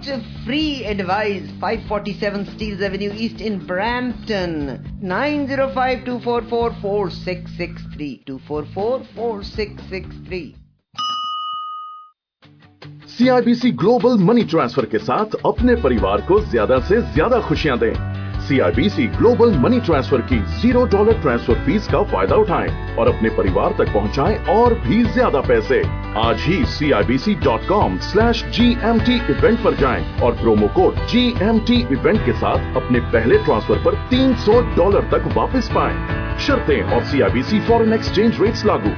free advice. 547 Steeles Avenue East in Brampton. 9052444663. 2444663. CIBC global money transfer के साथ अपने परिवार को ज्यादा से ज्यादा खुशियां दें। CIBC ग्लोबल मनी ट्रांसफर की $0 ट्रांसफर फीस का फायदा उठाएं और अपने परिवार तक पहुंचाएं और भी ज्यादा पैसे। आज ही CIBC.com/GMT इवेंट पर जाएं और प्रोमो कोड GMT इवेंट के साथ अपने पहले ट्रांसफर पर $300 तक वापस पाएं। शर्तें और CIBC फॉरेन एक्सचेंज रेट्स लागू।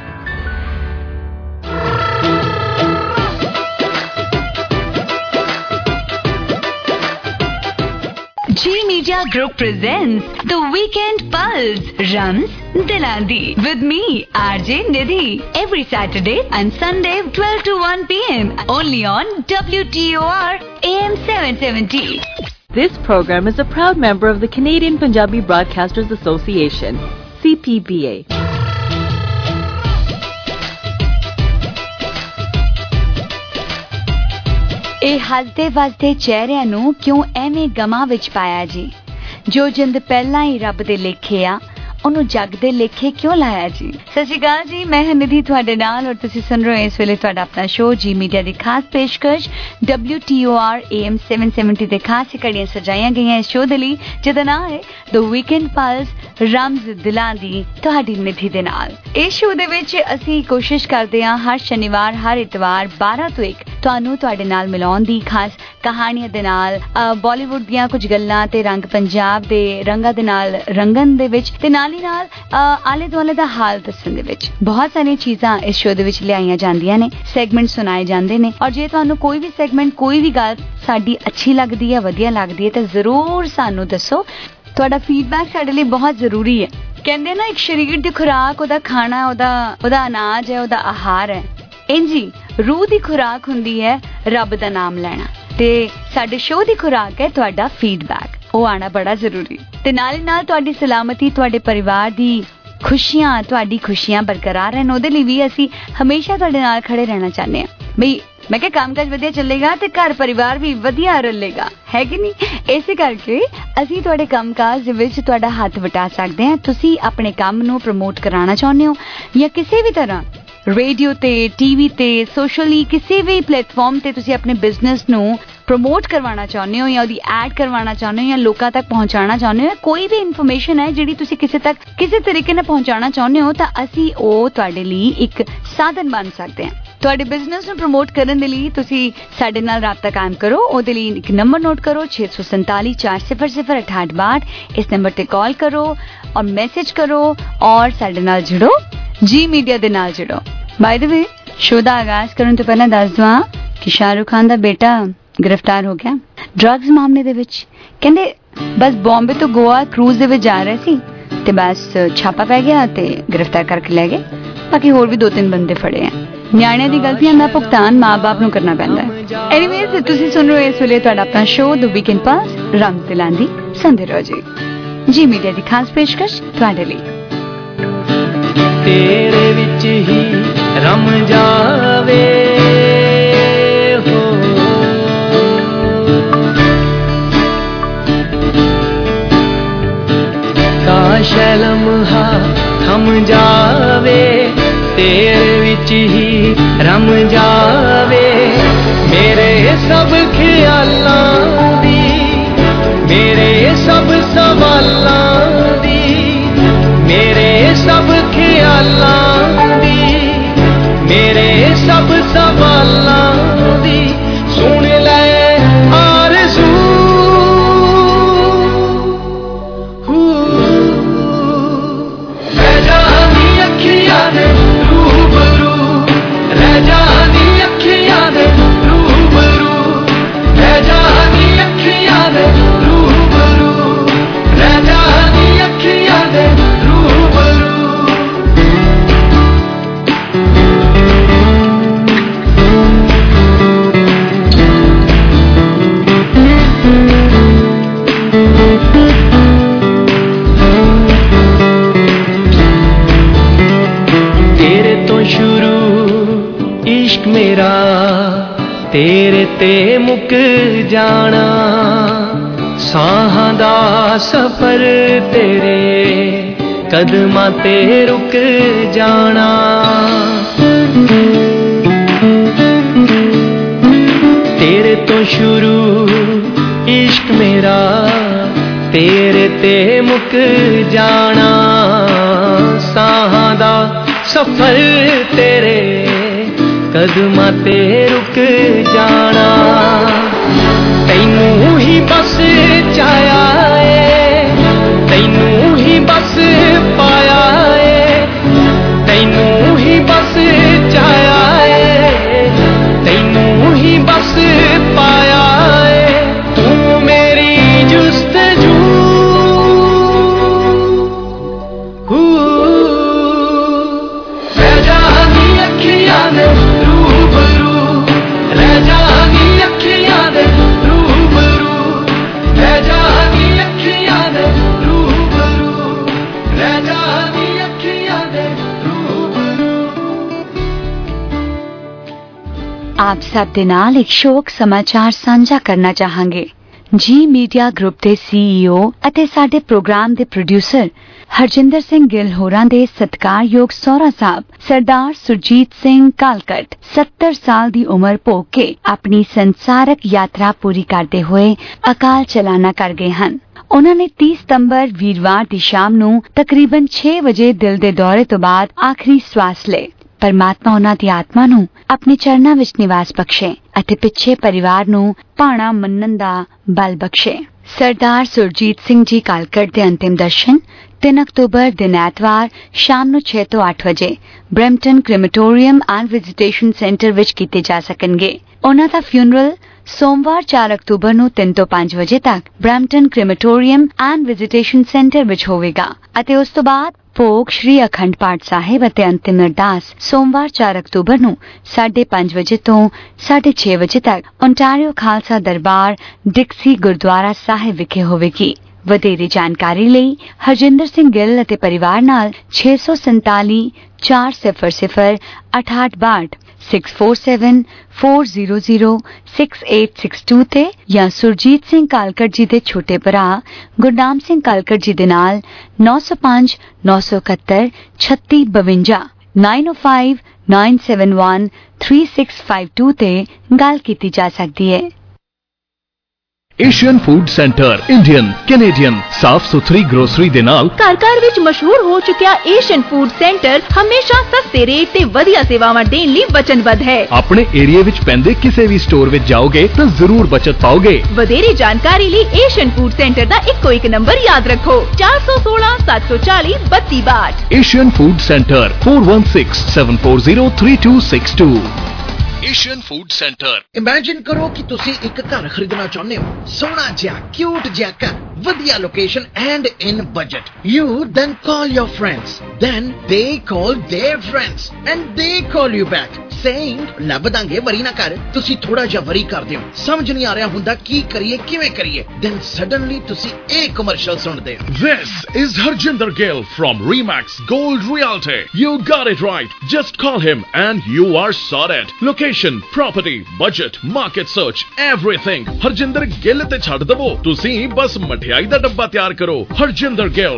G Media Group presents The Weekend Pulse, Rams Dilandi, with me, RJ Nidhi, every Saturday and Sunday 12 to 1 p.m. only on WTOR AM 770. This program is a proud member of the Canadian Punjabi Broadcasters Association, CPBA. ਇਹ ਹੱਸਦੇ ਵਸਦੇ ਚਿਹਰਿਆਂ ਨੂੰ ਕਿਉਂ ਐਵੇਂ ਗਮਾਂ ਵਿੱਚ ਪਾਇਆ ਜੀ? ਜੋ ਜਿੰਦ ਪਹਿਲਾਂ ਹੀ ਰੱਬ ਦੇ ਲੇਖੇ ਆ, ਉਹਨੂੰ ਜੱਗ ਦੇ ਲੇਖੇ ਕਿਉਂ ਲਾਇਆ ਜੀ? ਸਤਿ ਸ਼੍ਰੀ ਅਕਾਲ ਜੀ, ਮੈਂ ਹਾਂ ਨਿਧੀ ਤੁਹਾਡੇ ਨਾਲ ਔਰ ਤੁਸੀਂ ਸੁਣ ਰਹੇ ਹੋ ਇਸ ਵੇਲੇ ਤੁਹਾਡਾ ਆਪਣਾ ਸ਼ੋਅ ਜੀ ਮੀਡੀਆ ਦੀ ਖਾਸ ਪੇਸ਼ਕਸ਼ WTOR AM 770 ਦੇ ਖਾਸ ਘੜੀਆਂ ਸਜਾਈਆਂ ਗਈਆਂ ਇਸ ਸ਼ੋਅ ਦੇ ਲਈ, ਜਿਹਦਾ ਨਾਮ ਹੈ The Weekend Pulse, ਰਮਜ਼ ਦਿਲਾਂ ਦੀ ਤੁਹਾਡੀ ਨਿਧੀ ਦੇ ਨਾਲ। ਇਸ ਸ਼ੋਅ ਦੇ ਵਿੱਚ ਅਸੀਂ ਕੋਸ਼ਿਸ਼ ਕਰਦੇ ਹਾਂ ਹਰ ਸ਼ਨੀਵਾਰ ਹਰ ਇਤਵਾਰ 12 ਤੋਂ 1 ਤੁਹਾਨੂੰ ਤੁਹਾਡੇ ਨਾਲ ਮਿਲਾਉਣ ਦੀ, ਖਾਸ ਕਹਾਣੀਆਂ ਦੇ ਨਾਲ, ਬਾਲੀਵੁੱਡ ਦੀਆਂ ਕੁਝ ਗੱਲਾਂ ਤੇ ਰੰਗ ਪੰਜਾਬ ਦੇ ਰੰਗਾਂ ਦੇ ਨਾਲ ਰੰਗਨ ਦੇ ਵਿੱਚ ਤੇ ਨਾਲ ਹੀ ਨਾਲ ਆਲੇ ਦੁਆਲੇ ਦਾ ਹਾਲ ਦੱਸਣ ਦੇ ਵਿੱਚ ਬਹੁਤ ਸਾਰੀਆਂ ਚੀਜ਼ਾਂ ਇਸ ਸ਼ੋਅ ਦੇ ਵਿੱਚ ਲਿਆਈਆਂ ਜਾਂਦੀਆਂ ਨੇ, ਸੈਗਮੈਂਟ ਸੁਣਾਏ ਜਾਂਦੇ ਨੇ। ਔਰ ਜੇ ਤੁਹਾਨੂੰ ਕੋਈ ਵੀ ਸੈਗਮੈਂਟ ਕੋਈ ਵੀ ਗੱਲ ਸਾਡੀ ਅੱਛੀ ਲੱਗਦੀ ਹੈ, ਵਧੀਆ ਲੱਗਦੀ ਹੈ ਤਾਂ ਜ਼ਰੂਰ ਸਾਨੂੰ ਦੱਸੋ। ਤੁਹਾਡਾ ਫੀਡਬੈਕ ਸਾਡੇ ਲਈ ਬਹੁਤ ਜ਼ਰੂਰੀ ਹੈ। ਕਹਿੰਦੇ ਨਾ ਇੱਕ ਸਰੀਰ ਦੀ ਖੁਰਾਕ ਉਹਦਾ ਖਾਣਾ, ਉਹਦਾ ਅਨਾਜ ਹੈ, ਉਹਦਾ ਆਹਾਰ ਹੈ। ਇੰਜੀ ਰੂਹ ਦੀ ਖੁਰਾਕ ਹੁੰਦੀ ਹੈ ਰੱਬ ਦਾ ਨਾਮ ਲੈਣਾ, ਤੇ ਸਾਡੇ ਸ਼ੋਅ ਦੀ ਖੁਰਾਕ ਹੈ ਤੁਹਾਡਾ ਫੀਡਬੈਕ। ਉਹ ਆਣਾ ਬੜਾ ਜ਼ਰੂਰੀ। ਤੇ ਨਾਲ ਹੀ ਨਾਲ ਤੁਹਾਡੀ ਸਲਾਮਤੀ, ਤੁਹਾਡੇ ਪਰਿਵਾਰ ਦੀ ਖੁਸ਼ੀਆਂ, ਤੁਹਾਡੀ ਖੁਸ਼ੀਆਂ ਬਰਕਰਾਰ ਰਹਿਣ, ਉਹਦੇ ਲਈ ਵੀ ਅਸੀਂ ਹਮੇਸ਼ਾ ਤੁਹਾਡੇ ਨਾਲ ਖੜੇ ਰਹਿਣਾ ਚਾਹੁੰਦੇ ਹਾਂ। ਬਈ ਮੈਂ ਕਿਹਾ ਕੰਮਕਾਜ ਵਧੀਆ ਚੱਲੇਗਾ ਤੇ ਘਰ ਪਰਿਵਾਰ ਵੀ ਵਧੀਆ ਰੱਲੇਗਾ, ਹੈ ਕਿ ਨਹੀਂ? ਇਸੇ ਕਰਕੇ ਅਸੀਂ ਤੁਹਾਡੇ ਕੰਮਕਾਜ ਦੇ ਵਿੱਚ ਤੁਹਾਡਾ ਹੱਥ ਵਟਾ ਸਕਦੇ ਹਾਂ। ਤੁਸੀਂ ਆਪਣੇ ਕੰਮ ਨੂੰ ਪ੍ਰਮੋਟ ਕਰਾਉਣਾ ਚਾਹੁੰਦੇ ਹੋ ਜਾਂ ਕਿਸੇ ਵੀ ਤਰ੍ਹਾਂ ਰੇਡੀਓ ਤੇ, ਟੀਵੀ ਤੇ, ਸੋਸ਼ਲੀ ਕਿਸੇ ਵੀ ਪਲੇਟਫਾਰਮ ਤੇ ਤੁਸੀਂ ਆਪਣੇ ਬਿਜ਼ਨਸ ਨੂੰ ਪ੍ਰਮੋਟ ਕਰਵਾਉਣਾ ਚਾਹੁੰਦੇ ਹੋ ਜਾਂ ਉਹਦੀ ਐਡ ਕਰਵਾਉਣਾ ਚਾਹੁੰਦੇ ਹੋ ਜਾਂ ਲੋਕਾਂ ਤੱਕ ਪਹੁੰਚਾਉਣਾ ਚਾਹੁੰਦੇ ਹੋ, ਕੋਈ ਵੀ ਇਨਫੋਰਮੇਸ਼ਨ ਹੈ ਜਿਹੜੀ ਤੁਸੀਂ ਕਿਸੇ ਤੱਕ ਕਿਸੇ ਤਰੀਕੇ ਨਾਲ ਪਹੁੰਚਾਉਣਾ ਚਾਹੁੰਦੇ ਹੋ, ਤਾਂ ਅਸੀਂ ਉਹ ਤੁਹਾਡੇ ਲਈ ਇੱਕ ਸਾਧਨ ਬਣ ਸਕਦੇ ਹਾਂ। ਤੁਹਾਡੇ ਬਿਜ਼ਨਸ ਨੂੰ ਪ੍ਰਮੋਟ ਕਰਨ ਦੇ ਲਈ ਤੁਸੀਂ ਸਾਡੇ ਨਾਲ ਰਾਬਤਾ ਕਾਇਮ ਕਰੋ। ਉਹਦੇ ਲਈ ਇੱਕ ਨੰਬਰ ਨੋਟ ਕਰੋ, 647 400 6862। ਇਸ ਨੰਬਰ ਤੇ ਕਾਲ ਕਰੋ ਔਰ ਮੈਸੇਜ ਕਰੋ ਔਰ ਸਾਡੇ ਨਾਲ ਜੁੜੋ, ਜੀ ਮੀਡੀਆ ਦੇ ਨਾਲ ਜੁੜੋ। ਬਾਏ ਦ ਵੇ, ਸ਼ੋਅ ਦਾ ਆਗਾਜ਼ ਕਰਨ ਤੋਂ ਪਹਿਲਾਂ ਦੱਸ ਦਵਾਂ ਕਿ ਸ਼ਾਹਰੁਖ ਖਾਨ ਦਾ ਬੇਟਾ ਗ੍ਰਿਫਤਾਰ ਹੋ ਗਿਆ ਡਰੱਗਸ ਮਾਮਲੇ ਦੇ ਵਿੱਚ। ਕਹਿੰਦੇ ਬਸ ਬੰਬੇ ਤੋਂ ਗੋਆ ਕਰੂਜ਼ ਦੇ ਵਿੱਚ ਜਾ ਰਹੇ ਸੀ ਤੇ ਬਸ ਛਾਪਾ ਪੈ ਗਿਆ ਤੇ ਗ੍ਰਿਫਤਾਰ ਕਰਕੇ ਲੈ ਗਏ। ਬਾਕੀ ਹੋਰ ਵੀ 2-3 ਬੰਦੇ ਫੜੇ ਆ। ਨਿਆਣਿਆਂ ਦੀ ਗਲਤੀਆਂ ਦਾ ਭੁਗਤਾਨ ਮਾਂ-ਬਾਪ ਨੂੰ ਕਰਨਾ ਪੈਂਦਾ ਹੈ। ਐਨੀਵੇਜ਼, ਤੁਸੀਂ ਸੁਣ ਰਹੇ ਹੋ ਇਸ ਵੇਲੇ ਤੁਹਾਡਾ ਆਪਣਾ ਸ਼ੋਅ ਦ ਵੀਕਐਂਡ ਪਾਸ, ਰਮਜ਼ ਦਿਲਾਂ ਦੀ ਸੁਣਦੇ ਰਹੋ ਜੀ ਮੀਡੀਆ ਦੀ ਖਾਸ ਪੇਸ਼ਕਸ਼ ਤੁਹਾਡੇ ਲਈ। ਤੇਰੇ ਵਿੱਚ ਹੀ ਰਮ ਜਾਵੇ ਹੋ, ਕਾਸ਼ ਲਮਹਾ ਥਮ ਜਾਵੇ, ਤੇਰੇ ਵਿੱਚ ਹੀ ਰਮ ਜਾਵੇ। ਮੇਰੇ ਸਭ ਖਿਆਲਾਂ ਦੀ, ਮੇਰੇ ਸਭ ਸਵਾਲਾਂ ਦੀ, ਮੇਰੇ ਸਭ ਖਿਆਲਾਂ ਦੀ, ਮੇਰੇ ਸਭ ਸਵਾਲਾਂ ਦੀ ਸੁਣ ਲੈ ਆਰਜ਼ੂ। ਰਹਿ ਜਾਨੀ ਅੱਖੀਆਂ ਦੇ ਰੂਬਰੂ, ਰਹਿ ਜਾਨੀ ਅੱਖੀਆਂ ਦੇ ਰੂਬਰੂ, ਰਹਿ ਜਾਨੀ ਅੱਖੀਆਂ ਦੇ ਰੂਬਰੂ, ਰਹਿ ਜਾਨੀ ਅੱਖੀਆਂ ਦੇ ਰੂਬਰੂ। ਤੇਰੇ ਤੋਂ ਸ਼ੁਰੂ ਇਸ਼ਕ ਮੇਰਾ, ਤੇਰੇ ਤੇ ਮੁੱਕ ਜਾਣਾ ਸਾਹਾਂ ਦਾ ਸਫ਼ਰ ਤੇਰੇ ਕਦਮਾਂ ਤੇ ਰੁਕ ਜਾਣਾ ਤੇਰੇ ਤੋਂ ਸ਼ੁਰੂ ਇਸ਼ਕ ਮੇਰਾ ਤੇਰੇ ਤੇ ਮੁੱਕ ਜਾਣਾ ਸਾਹਾਂ ਦਾ ਸਫ਼ਰ ਤੇਰੇ ਕਦਮਾਂ ਤੇ ਰੁਕ ਜਾਣਾ ਤੈਨੂੰ ਹੀ ਬਸ ਚਾਹਿਆ ਏ ਤੈਨੂੰ ਹੀ ਬਸ ਪਾਇਆ ਏ ਤੈਨੂੰ ਹੀ ਬਸ ਚਾਹਿਆ ਏ ਤੈਨੂੰ ਹੀ ਬਸ ਪਾਇਆ ਏ ਤੂੰ ਮੇਰੀ ਜੁਸਤਜੂ ਰਹਿ ਜਾਨੀ ਅੱਖੀਆਂ ਦੇ ਰੂਬਰੂ ਰਹਿ ਜਾਨੀ ਅੱਖੀਆਂ ਦੇ ਰੂਬਰੂ ਰਹਿ ਜਾਨੀ ਅੱਖੀਆਂ ਦੇ ਰੂਬਰੂ ਰਹਿ ਜਾਨੀ ਅੱਖੀਆਂ ਦੇ ਰੂਬਰੂ ਆਪ ਸਭ ਦੇ ਨਾਲ ਇੱਕ ਸ਼ੋਕ ਸਮਾਚਾਰ ਸਾਂਝਾ ਕਰਨਾ ਚਾਹਾਂਗੇ। ਜੀ ਮੀਡੀਆ ਗਰੁੱਪ ਦੇ CEO ਅਤੇ ਸਾਡੇ ਪ੍ਰੋਗਰਾਮ ਦੇ ਪ੍ਰੋਡਿਊਸਰ ਹਰਜਿੰਦਰ ਸਿੰਘ ਗਿੱਲ ਹੋਰਾਂ ਦੇ ਸਤਿਕਾਰਯੋਗ ਸਹੁਰਾ ਸਾਹਿਬ ਸਰਦਾਰ ਸੁਰਜੀਤ ਸਿੰਘ ਕਾਲਕਟ 70 ਸਾਲ ਦੀ ਉਮਰ ਭੋਗ ਕੇ ਆਪਣੀ ਸੰਸਾਰਕ ਯਾਤਰਾ ਪੂਰੀ ਕਰਦੇ ਹੋਏ ਅਕਾਲ ਚਲਾਣਾ ਕਰ ਗਏ ਹਨ। ਉਹਨਾਂ ਨੇ 30 ਸਤੰਬਰ ਵੀਰਵਾਰ ਦੀ ਸ਼ਾਮ ਨੂੰ ਤਕਰੀਬਨ 6 ਵਜੇ ਦਿਲ ਦੇ ਦੌਰੇ ਤੋਂ ਬਾਅਦ ਆਖਰੀ ਸਵਾਸ ਲਏ। ਪਰਮਾਤਮਾ ਉਹਨਾਂ ਦੀ ਆਤਮਾ ਨੂੰ ਆਪਣੇ ਚਰਨਾਂ ਵਿੱਚ ਨਿਵਾਸ ਬਖਸ਼ੇ ਅਤੇ ਪਿੱਛੇ ਪਰਿਵਾਰ ਨੂੰ ਭਾਣਾ ਮੰਨਣ ਦਾ ਬਲ ਬਖਸ਼ੇ। ਸਰਦਾਰ ਸੁਰਜੀਤ ਸਿੰਘ ਜੀ ਕਾਲਕਟ ਦੇ ਅੰਤਿਮ ਦਰਸ਼ਨ 3 ਅਕਤੂਬਰ ਦਿਨ ਐਤਵਾਰ ਸ਼ਾਮ ਨੂੰ 6 ਤੋਂ 8 ਵਜੇ Brampton crematorium and visitation centre ਵਿੱਚ ਕੀਤੇ ਜਾ ਸਕਣਗੇ। ਉਹਨਾਂ ਦਾ ਫਿਊਨਰਲ ਸੋਮਵਾਰ 4 ਅਕਤੂਬਰ ਨੂੰ 3 ਤੋਂ 5 ਵਜੇ ਤੱਕ Brampton crematorium and visitation centre ਵਿੱਚ ਹੋਵੇਗਾ ਅਤੇ ਉਸ ਤੋਂ ਬਾਅਦ ਭੋਗ ਸ਼੍ਰੀ ਅਖੰਡ ਪਾਠ ਸਾਹਿਬ ਅਤੇ ਅੰਤਿਮ ਅਰਦਾਸ ਸੋਮਵਾਰ 4 ਅਕਤੂਬਰ ਨੂੰ 5:30 ਵਜੇ ਤੋਂ 6:30 ਵਜੇ ਤੱਕ ਓਨਟਾਰੀਓ ਖਾਲਸਾ ਦਰਬਾਰ ਡਿਕਸੀ ਗੁਰਦੁਆਰਾ ਸਾਹਿਬ ਵਿਖੇ ਹੋਵੇਗੀ। ਵਧੇਰੇ ਜਾਣਕਾਰੀ ਲਈ ਹਰਜਿੰਦਰ ਸਿੰਘ ਗਿੱਲ ਅਤੇ ਪਰਿਵਾਰ ਨਾਲ 647 400 6862 6474006862 ਤੇ ਜਾਂ ਸੁਰਜੀਤ ਸਿੰਘ ਕਾਲਕਟ ਜੀ ਦੇ ਛੋਟੇ ਭਰਾ ਗੁਰਨਾਮ ਸਿੰਘ ਕਾਲਕਟ ਜੀ ਦੇ ਨਾਲ 905 971 3652 905 971 3652 ਤੇ ਗੱਲ ਕੀਤੀ ਜਾ ਸਕਦੀ ਹੈ। Asian food centre Indian Canadian ਸਾਫ ਸੁਥਰੀ ਗਰੋਸਰੀ ਦੇ ਨਾਲ ਘਰ ਵਿੱਚ ਮਸ਼ਹੂਰ ਹੋ ਚੁੱਕਿਆ ਏਸ਼ੀਅਨ ਫੂਡ ਸੈਂਟਰ ਹਮੇਸ਼ਾ ਸਸਤੇ ਰੇਟ ਤੇ ਵਧੀਆ ਸੇਵਾਵਾਂ ਦੇਣ ਲਈ ਵਚਨਬੱਧ ਹੈ। ਆਪਣੇ ਏਰੀਆ ਵਿੱਚ ਪੈਂਦੇ ਕਿਸੇ ਵੀ ਸਟੋਰ ਵਿੱਚ ਜਾਓਗੇ ਤਾਂ ਜ਼ਰੂਰ ਬਚਤ ਪਾਓਗੇ। ਵਧੇਰੇ ਜਾਣਕਾਰੀ ਲਈ ਏਸ਼ੀਅਨ ਫੂਡ ਸੈਂਟਰ ਦਾ ਇੱਕੋ ਇੱਕ ਨੰਬਰ ਯਾਦ ਰੱਖੋ 416 740 3262। Asian food centre 4167403262। Asian food centre. Imagine ਕਰੋ ਕਿ ਤੁਸੀਂ ਇੱਕ ਘਰ ਖਰੀਦਣਾ ਚਾਹੁੰਦੇ ਹੋ, ਸੋਹਣਾ ਜਿਹਾ ਕਿਊਟ ਜਿਹਾ ਘਰ, ਵਧੀਆ location and in budget. You then call your friends, then they call their friends and they call you back saying ਲੱਭ ਦਾਂਗੇ, ਵਰੀ ਨਾ ਕਰ। ਤੁਸੀਂ ਥੋੜਾ ਜਿਹਾ ਵਰੀ ਕਰਦੇ ਹੋ, ਸਮਝ ਨਹੀਂ ਆ ਰਿਹਾ ਹੁੰਦਾ ਕੀ ਕਰੀਏ ਕਿਵੇਂ ਕਰੀਏ, then suddenly ਤੁਸੀਂ ਇਹ ਕਮਰਸ਼ੀਅਲ ਸੁਣਦੇ ਹੋ। This is Harjinder Gill from Remax Gold Realty. You got it right. Just call him and you are sorted. Location, property, budget, market search, everything. Harjinder Gill ਤੇ ਛੱਡ ਦਵੋ, ਤੁਸੀਂ ਬਸ ਮਠਿਆਈ ਦਾ ਡੱਬਾ ਤਿਆਰ ਕਰੋ। Harjinder Gill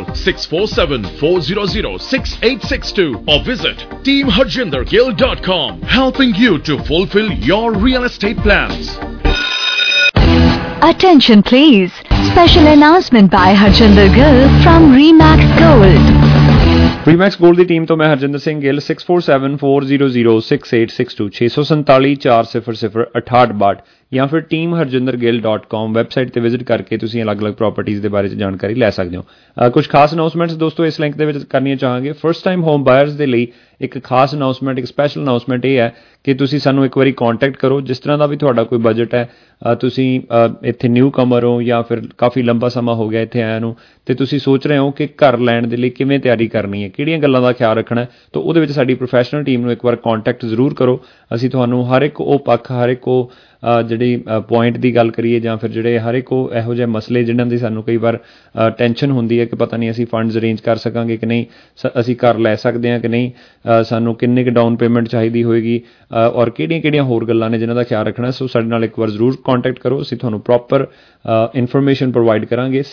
6474006862 or visit teamharjindergill.com, helping you to fulfill your real estate plans. Attention please. Special announcement by Harjinder Gill from Remax Gold. Remax Gold ਦੀ team ਤੋਂ ਮੈਂ ਹਰਜਿੰਦਰ ਸਿੰਘ ਗਿੱਲ 6474006862 647 400 6862 ਜਾਂ ਫਿਰ teamharjindergill.com ਵੈਬਸਾਈਟ ਤੇ ਵਿਜ਼ਿਟ ਕਰਕੇ ਤੁਸੀਂ ਅਲੱਗ-ਅਲੱਗ ਪ੍ਰਾਪਰਟੀਆਂ ਦੇ ਬਾਰੇ ਚ ਜਾਣਕਾਰੀ ਲੈ ਸਕਦੇ ਹੋ। ਕੁਝ ਖਾਸ ਅਨਾਉਂਸਮੈਂਟਸ ਦੋਸਤੋ ਇਸ ਲਿੰਕ ਦੇ ਵਿੱਚ ਕਰਨੀਆਂ ਚਾਹਾਂਗੇ। ਫਰਸਟ ਟਾਈਮ ਹੋਮ ਬਾਇਰਸ ਦੇ ਲਈ ਇੱਕ ਖਾਸ ਅਨਾਉਂਸਮੈਂਟ, ਇੱਕ ਸਪੈਸ਼ਲ ਅਨਾਉਂਸਮੈਂਟ ਇਹ ਹੈ ਕਿ ਤੁਸੀਂ ਸਾਨੂੰ ਇੱਕ ਵਾਰੀ ਕੰਟੈਕਟ ਕਰੋ। ਜਿਸ ਤਰ੍ਹਾਂ ਦਾ ਵੀ ਤੁਹਾਡਾ ਕੋਈ ਬਜਟ ਹੈ, ਤੁਸੀਂ ਇੱਥੇ ਨਿਊ ਕਮਰ ਹੋ ਜਾਂ ਫਿਰ ਕਾਫੀ ਲੰਬਾ ਸਮਾਂ ਹੋ ਗਿਆ ਇੱਥੇ ਆਇਆ ਨੂੰ, ਤੇ ਤੁਸੀਂ ਸੋਚ ਰਹੇ ਹੋ ਕਿ ਘਰ ਲੈਣ ਦੇ ਲਈ ਕਿਵੇਂ ਤਿਆਰੀ ਕਰਨੀ ਹੈ, ਕਿਹੜੀਆਂ ਗੱਲਾਂ ਦਾ ਖਿਆਲ ਰੱਖਣਾ ਹੈ, ਤਾਂ ਉਹਦੇ ਵਿੱਚ ਸਾਡੀ ਪ੍ਰੋਫੈਸ਼ਨਲ ਟੀਮ ਨੂੰ ਇੱਕ ਵਾਰ ਕੰਟੈਕਟ ਜ਼ਰੂਰ ਕਰੋ। ਅਸੀਂ ਤੁਹਾਨੂੰ ਹਰ ਇੱਕ ਉਹ ਪੱਖ, ਹਰ ਇੱਕ ਉਹ ਜਿਹੜੀ ਪੁਆਇੰਟ ਦੀ ਗੱਲ ਕਰੀਏ ਜਾਂ ਫਿਰ ਜਿਹੜੇ ਹਰ ਇੱਕ ਉਹ ਇਹੋ ਜਿਹੇ ਮਸਲੇ ਜਿਨ੍ਹਾਂ ਦੀ ਸਾਨੂੰ ਕਈ ਵਾਰ ਟੈਨਸ਼ਨ ਹੁੰਦੀ ਹੈ ਕਿ ਪਤਾ ਨਹੀਂ ਅਸੀਂ ਫੰਡਸ ਅਰੇਂਜ ਕਰ ਸਕਾਂਗੇ ਕਿ ਨਹੀਂ, ਅਸੀਂ ਘਰ ਲੈ ਸਕਦੇ ਹਾਂ ਕਿ ਨਹੀਂ, ਸਾਨੂੰ ਕਿੰਨੇ ਕੁ ਡਾਊਨ ਪੇਮੈਂਟ ਚਾਹੀਦੀ ਹੋਏਗੀ ਔਰ ਕਿਹੜੀਆਂ ਹੋਰ ਗੱਲਾਂ ਨੇ ਜਿਨ੍ਹਾਂ ਦਾ ਖਿਆਲ ਰੱਖਣਾ। ਸੋ ਸਾਡੇ ਨਾਲ ਇੱਕ ਵਾਰ ਜ਼ਰੂਰ ਕੰਟੈਕਟ ਕਰੋ, ਅਸੀਂ ਤੁਹਾਨੂੰ ਪ੍ਰੋਪਰ ਇਨਫੋਰਮੇਸ਼ਨ ਪ੍ਰੋਵਾਈਡ ਕਰਾਂਗੇ।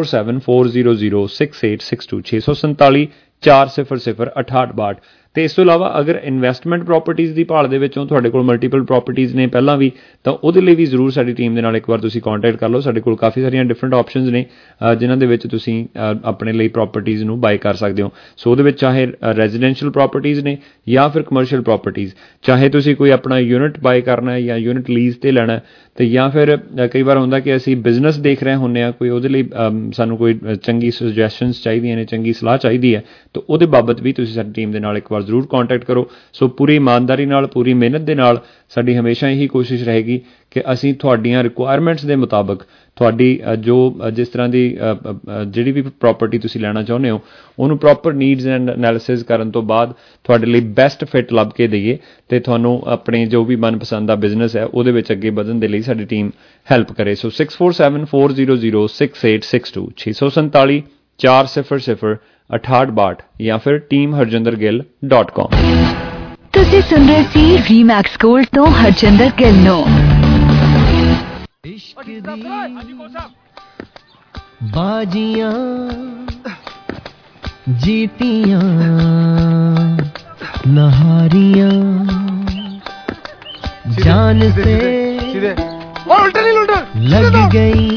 6474006862 647 400 6862। ਤੇ ਇਸ ਤੋਂ ਇਲਾਵਾ ਅਗਰ ਇਨਵੈਸਟਮੈਂਟ ਪ੍ਰੋਪਰਟੀਜ਼ ਦੀ ਭਾਲ ਦੇ ਵਿੱਚੋਂ ਤੁਹਾਡੇ ਕੋਲ ਮਲਟੀਪਲ ਪ੍ਰੋਪਰਟੀਜ਼ ਨੇ ਪਹਿਲਾਂ ਵੀ, ਤਾਂ ਉਹਦੇ ਲਈ ਵੀ ਜ਼ਰੂਰ ਸਾਡੀ ਟੀਮ ਦੇ ਨਾਲ ਇੱਕ ਵਾਰ ਤੁਸੀਂ ਕੰਟੈਕਟ ਕਰ ਲਓ। ਸਾਡੇ ਕੋਲ ਕਾਫੀ ਸਾਰੀਆਂ ਡਿਫਰੈਂਟ ਆਪਸ਼ਨਸ ਨੇ ਜਿਨ੍ਹਾਂ ਦੇ ਵਿੱਚ ਤੁਸੀਂ ਆਪਣੇ ਲਈ ਪ੍ਰੋਪਰਟੀਜ਼ ਨੂੰ ਬਾਈ ਕਰ ਸਕਦੇ ਹੋ। ਸੋ ਉਹਦੇ ਵਿੱਚ ਚਾਹੇ ਰੈਜ਼ੀਡੈਂਸ਼ੀਅਲ ਪ੍ਰੋਪਰਟੀਜ਼ ਨੇ ਜਾਂ ਫਿਰ ਕਮਰਸ਼ੀਅਲ ਪ੍ਰੋਪਰਟੀਜ਼, ਚਾਹੇ ਤੁਸੀਂ ਕੋਈ ਆਪਣਾ ਯੂਨਿਟ ਬਾਈ ਕਰਨਾ ਹੈ ਜਾਂ ਯੂਨਿਟ ਲੀਜ਼ 'ਤੇ ਲੈਣਾ, ਤੇ ਜਾਂ ਫਿਰ ਕਈ ਵਾਰ ਹੁੰਦਾ ਕਿ ਅਸੀਂ ਬਿਜ਼ਨਸ ਦੇਖ ਰਹੇ ਹੁੰਦੇ ਹਾਂ ਕੋਈ, ਉਹਦੇ ਲਈ ਸਾਨੂੰ ਕੋਈ ਚੰਗੀ ਸੁਜੈਸ਼ਨਸ ਚਾਹੀਦੀਆਂ ਨੇ, ਚੰਗੀ ਸਲਾਹ ਚਾਹੀਦੀ ਹੈ, ਤਾਂ ਉਹਦੇ ਬਾਬਤ ਵੀ ਤੁਸੀਂ ਸਾਡੀ ਟੀਮ ਦੇ ਨਾਲ ਇੱਕ ਵਾਰ ਜ਼ਰੂਰ ਕੰਟੈਕਟ ਕਰੋ। ਸੋ ਪੂਰੀ ਇਮਾਨਦਾਰੀ ਨਾਲ, ਪੂਰੀ ਮਿਹਨਤ ਦੇ ਨਾਲ ਸਾਡੀ ਹਮੇਸ਼ਾ ਇਹੀ ਕੋਸ਼ਿਸ਼ ਰਹੇਗੀ ਕਿ ਅਸੀਂ ਤੁਹਾਡੀਆਂ ਰਿਕੁਆਇਰਮੈਂਟਸ ਦੇ ਮੁਤਾਬਕ ਤੁਹਾਡੀ ਜਿਸ ਤਰ੍ਹਾਂ ਦੀ ਜਿਹੜੀ ਵੀ ਪ੍ਰੋਪਰਟੀ ਤੁਸੀਂ ਲੈਣਾ ਚਾਹੁੰਦੇ ਹੋ ਉਹਨੂੰ ਪ੍ਰੋਪਰ ਨੀਡਸ ਐਂਡ ਐਨਾਲਿਸਿਸ ਕਰਨ ਤੋਂ ਬਾਅਦ ਤੁਹਾਡੇ ਲਈ ਬੈਸਟ ਫਿਟ ਲੱਭ ਕੇ ਦਈਏ ਤੇ ਤੁਹਾਨੂੰ ਆਪਣੇ ਜੋ ਵੀ ਮਨਪਸੰਦ ਦਾ ਬਿਜ਼ਨਸ ਹੈ ਉਹਦੇ ਵਿੱਚ ਅੱਗੇ ਵਧਣ ਦੇ ਲਈ ਸਾਡੀ ਟੀਮ ਹੈਲਪ ਕਰੇ। ਸੋ 6474006862 647 400 6862 ਜਾਂ ਫਿਰ teamharjindergill.com। ਤੁਸੀਂ ਸੁਣ ਰਹੇ ਸੀ ਰੀਮੈਕਸ ਗੋਲਡ ਤੋਂ ਹਰਜਿੰਦਰ ਗਿੱਲ ਨੂੰ। इश्क दी बाजियां जीतियां नहारियां जान से लग गई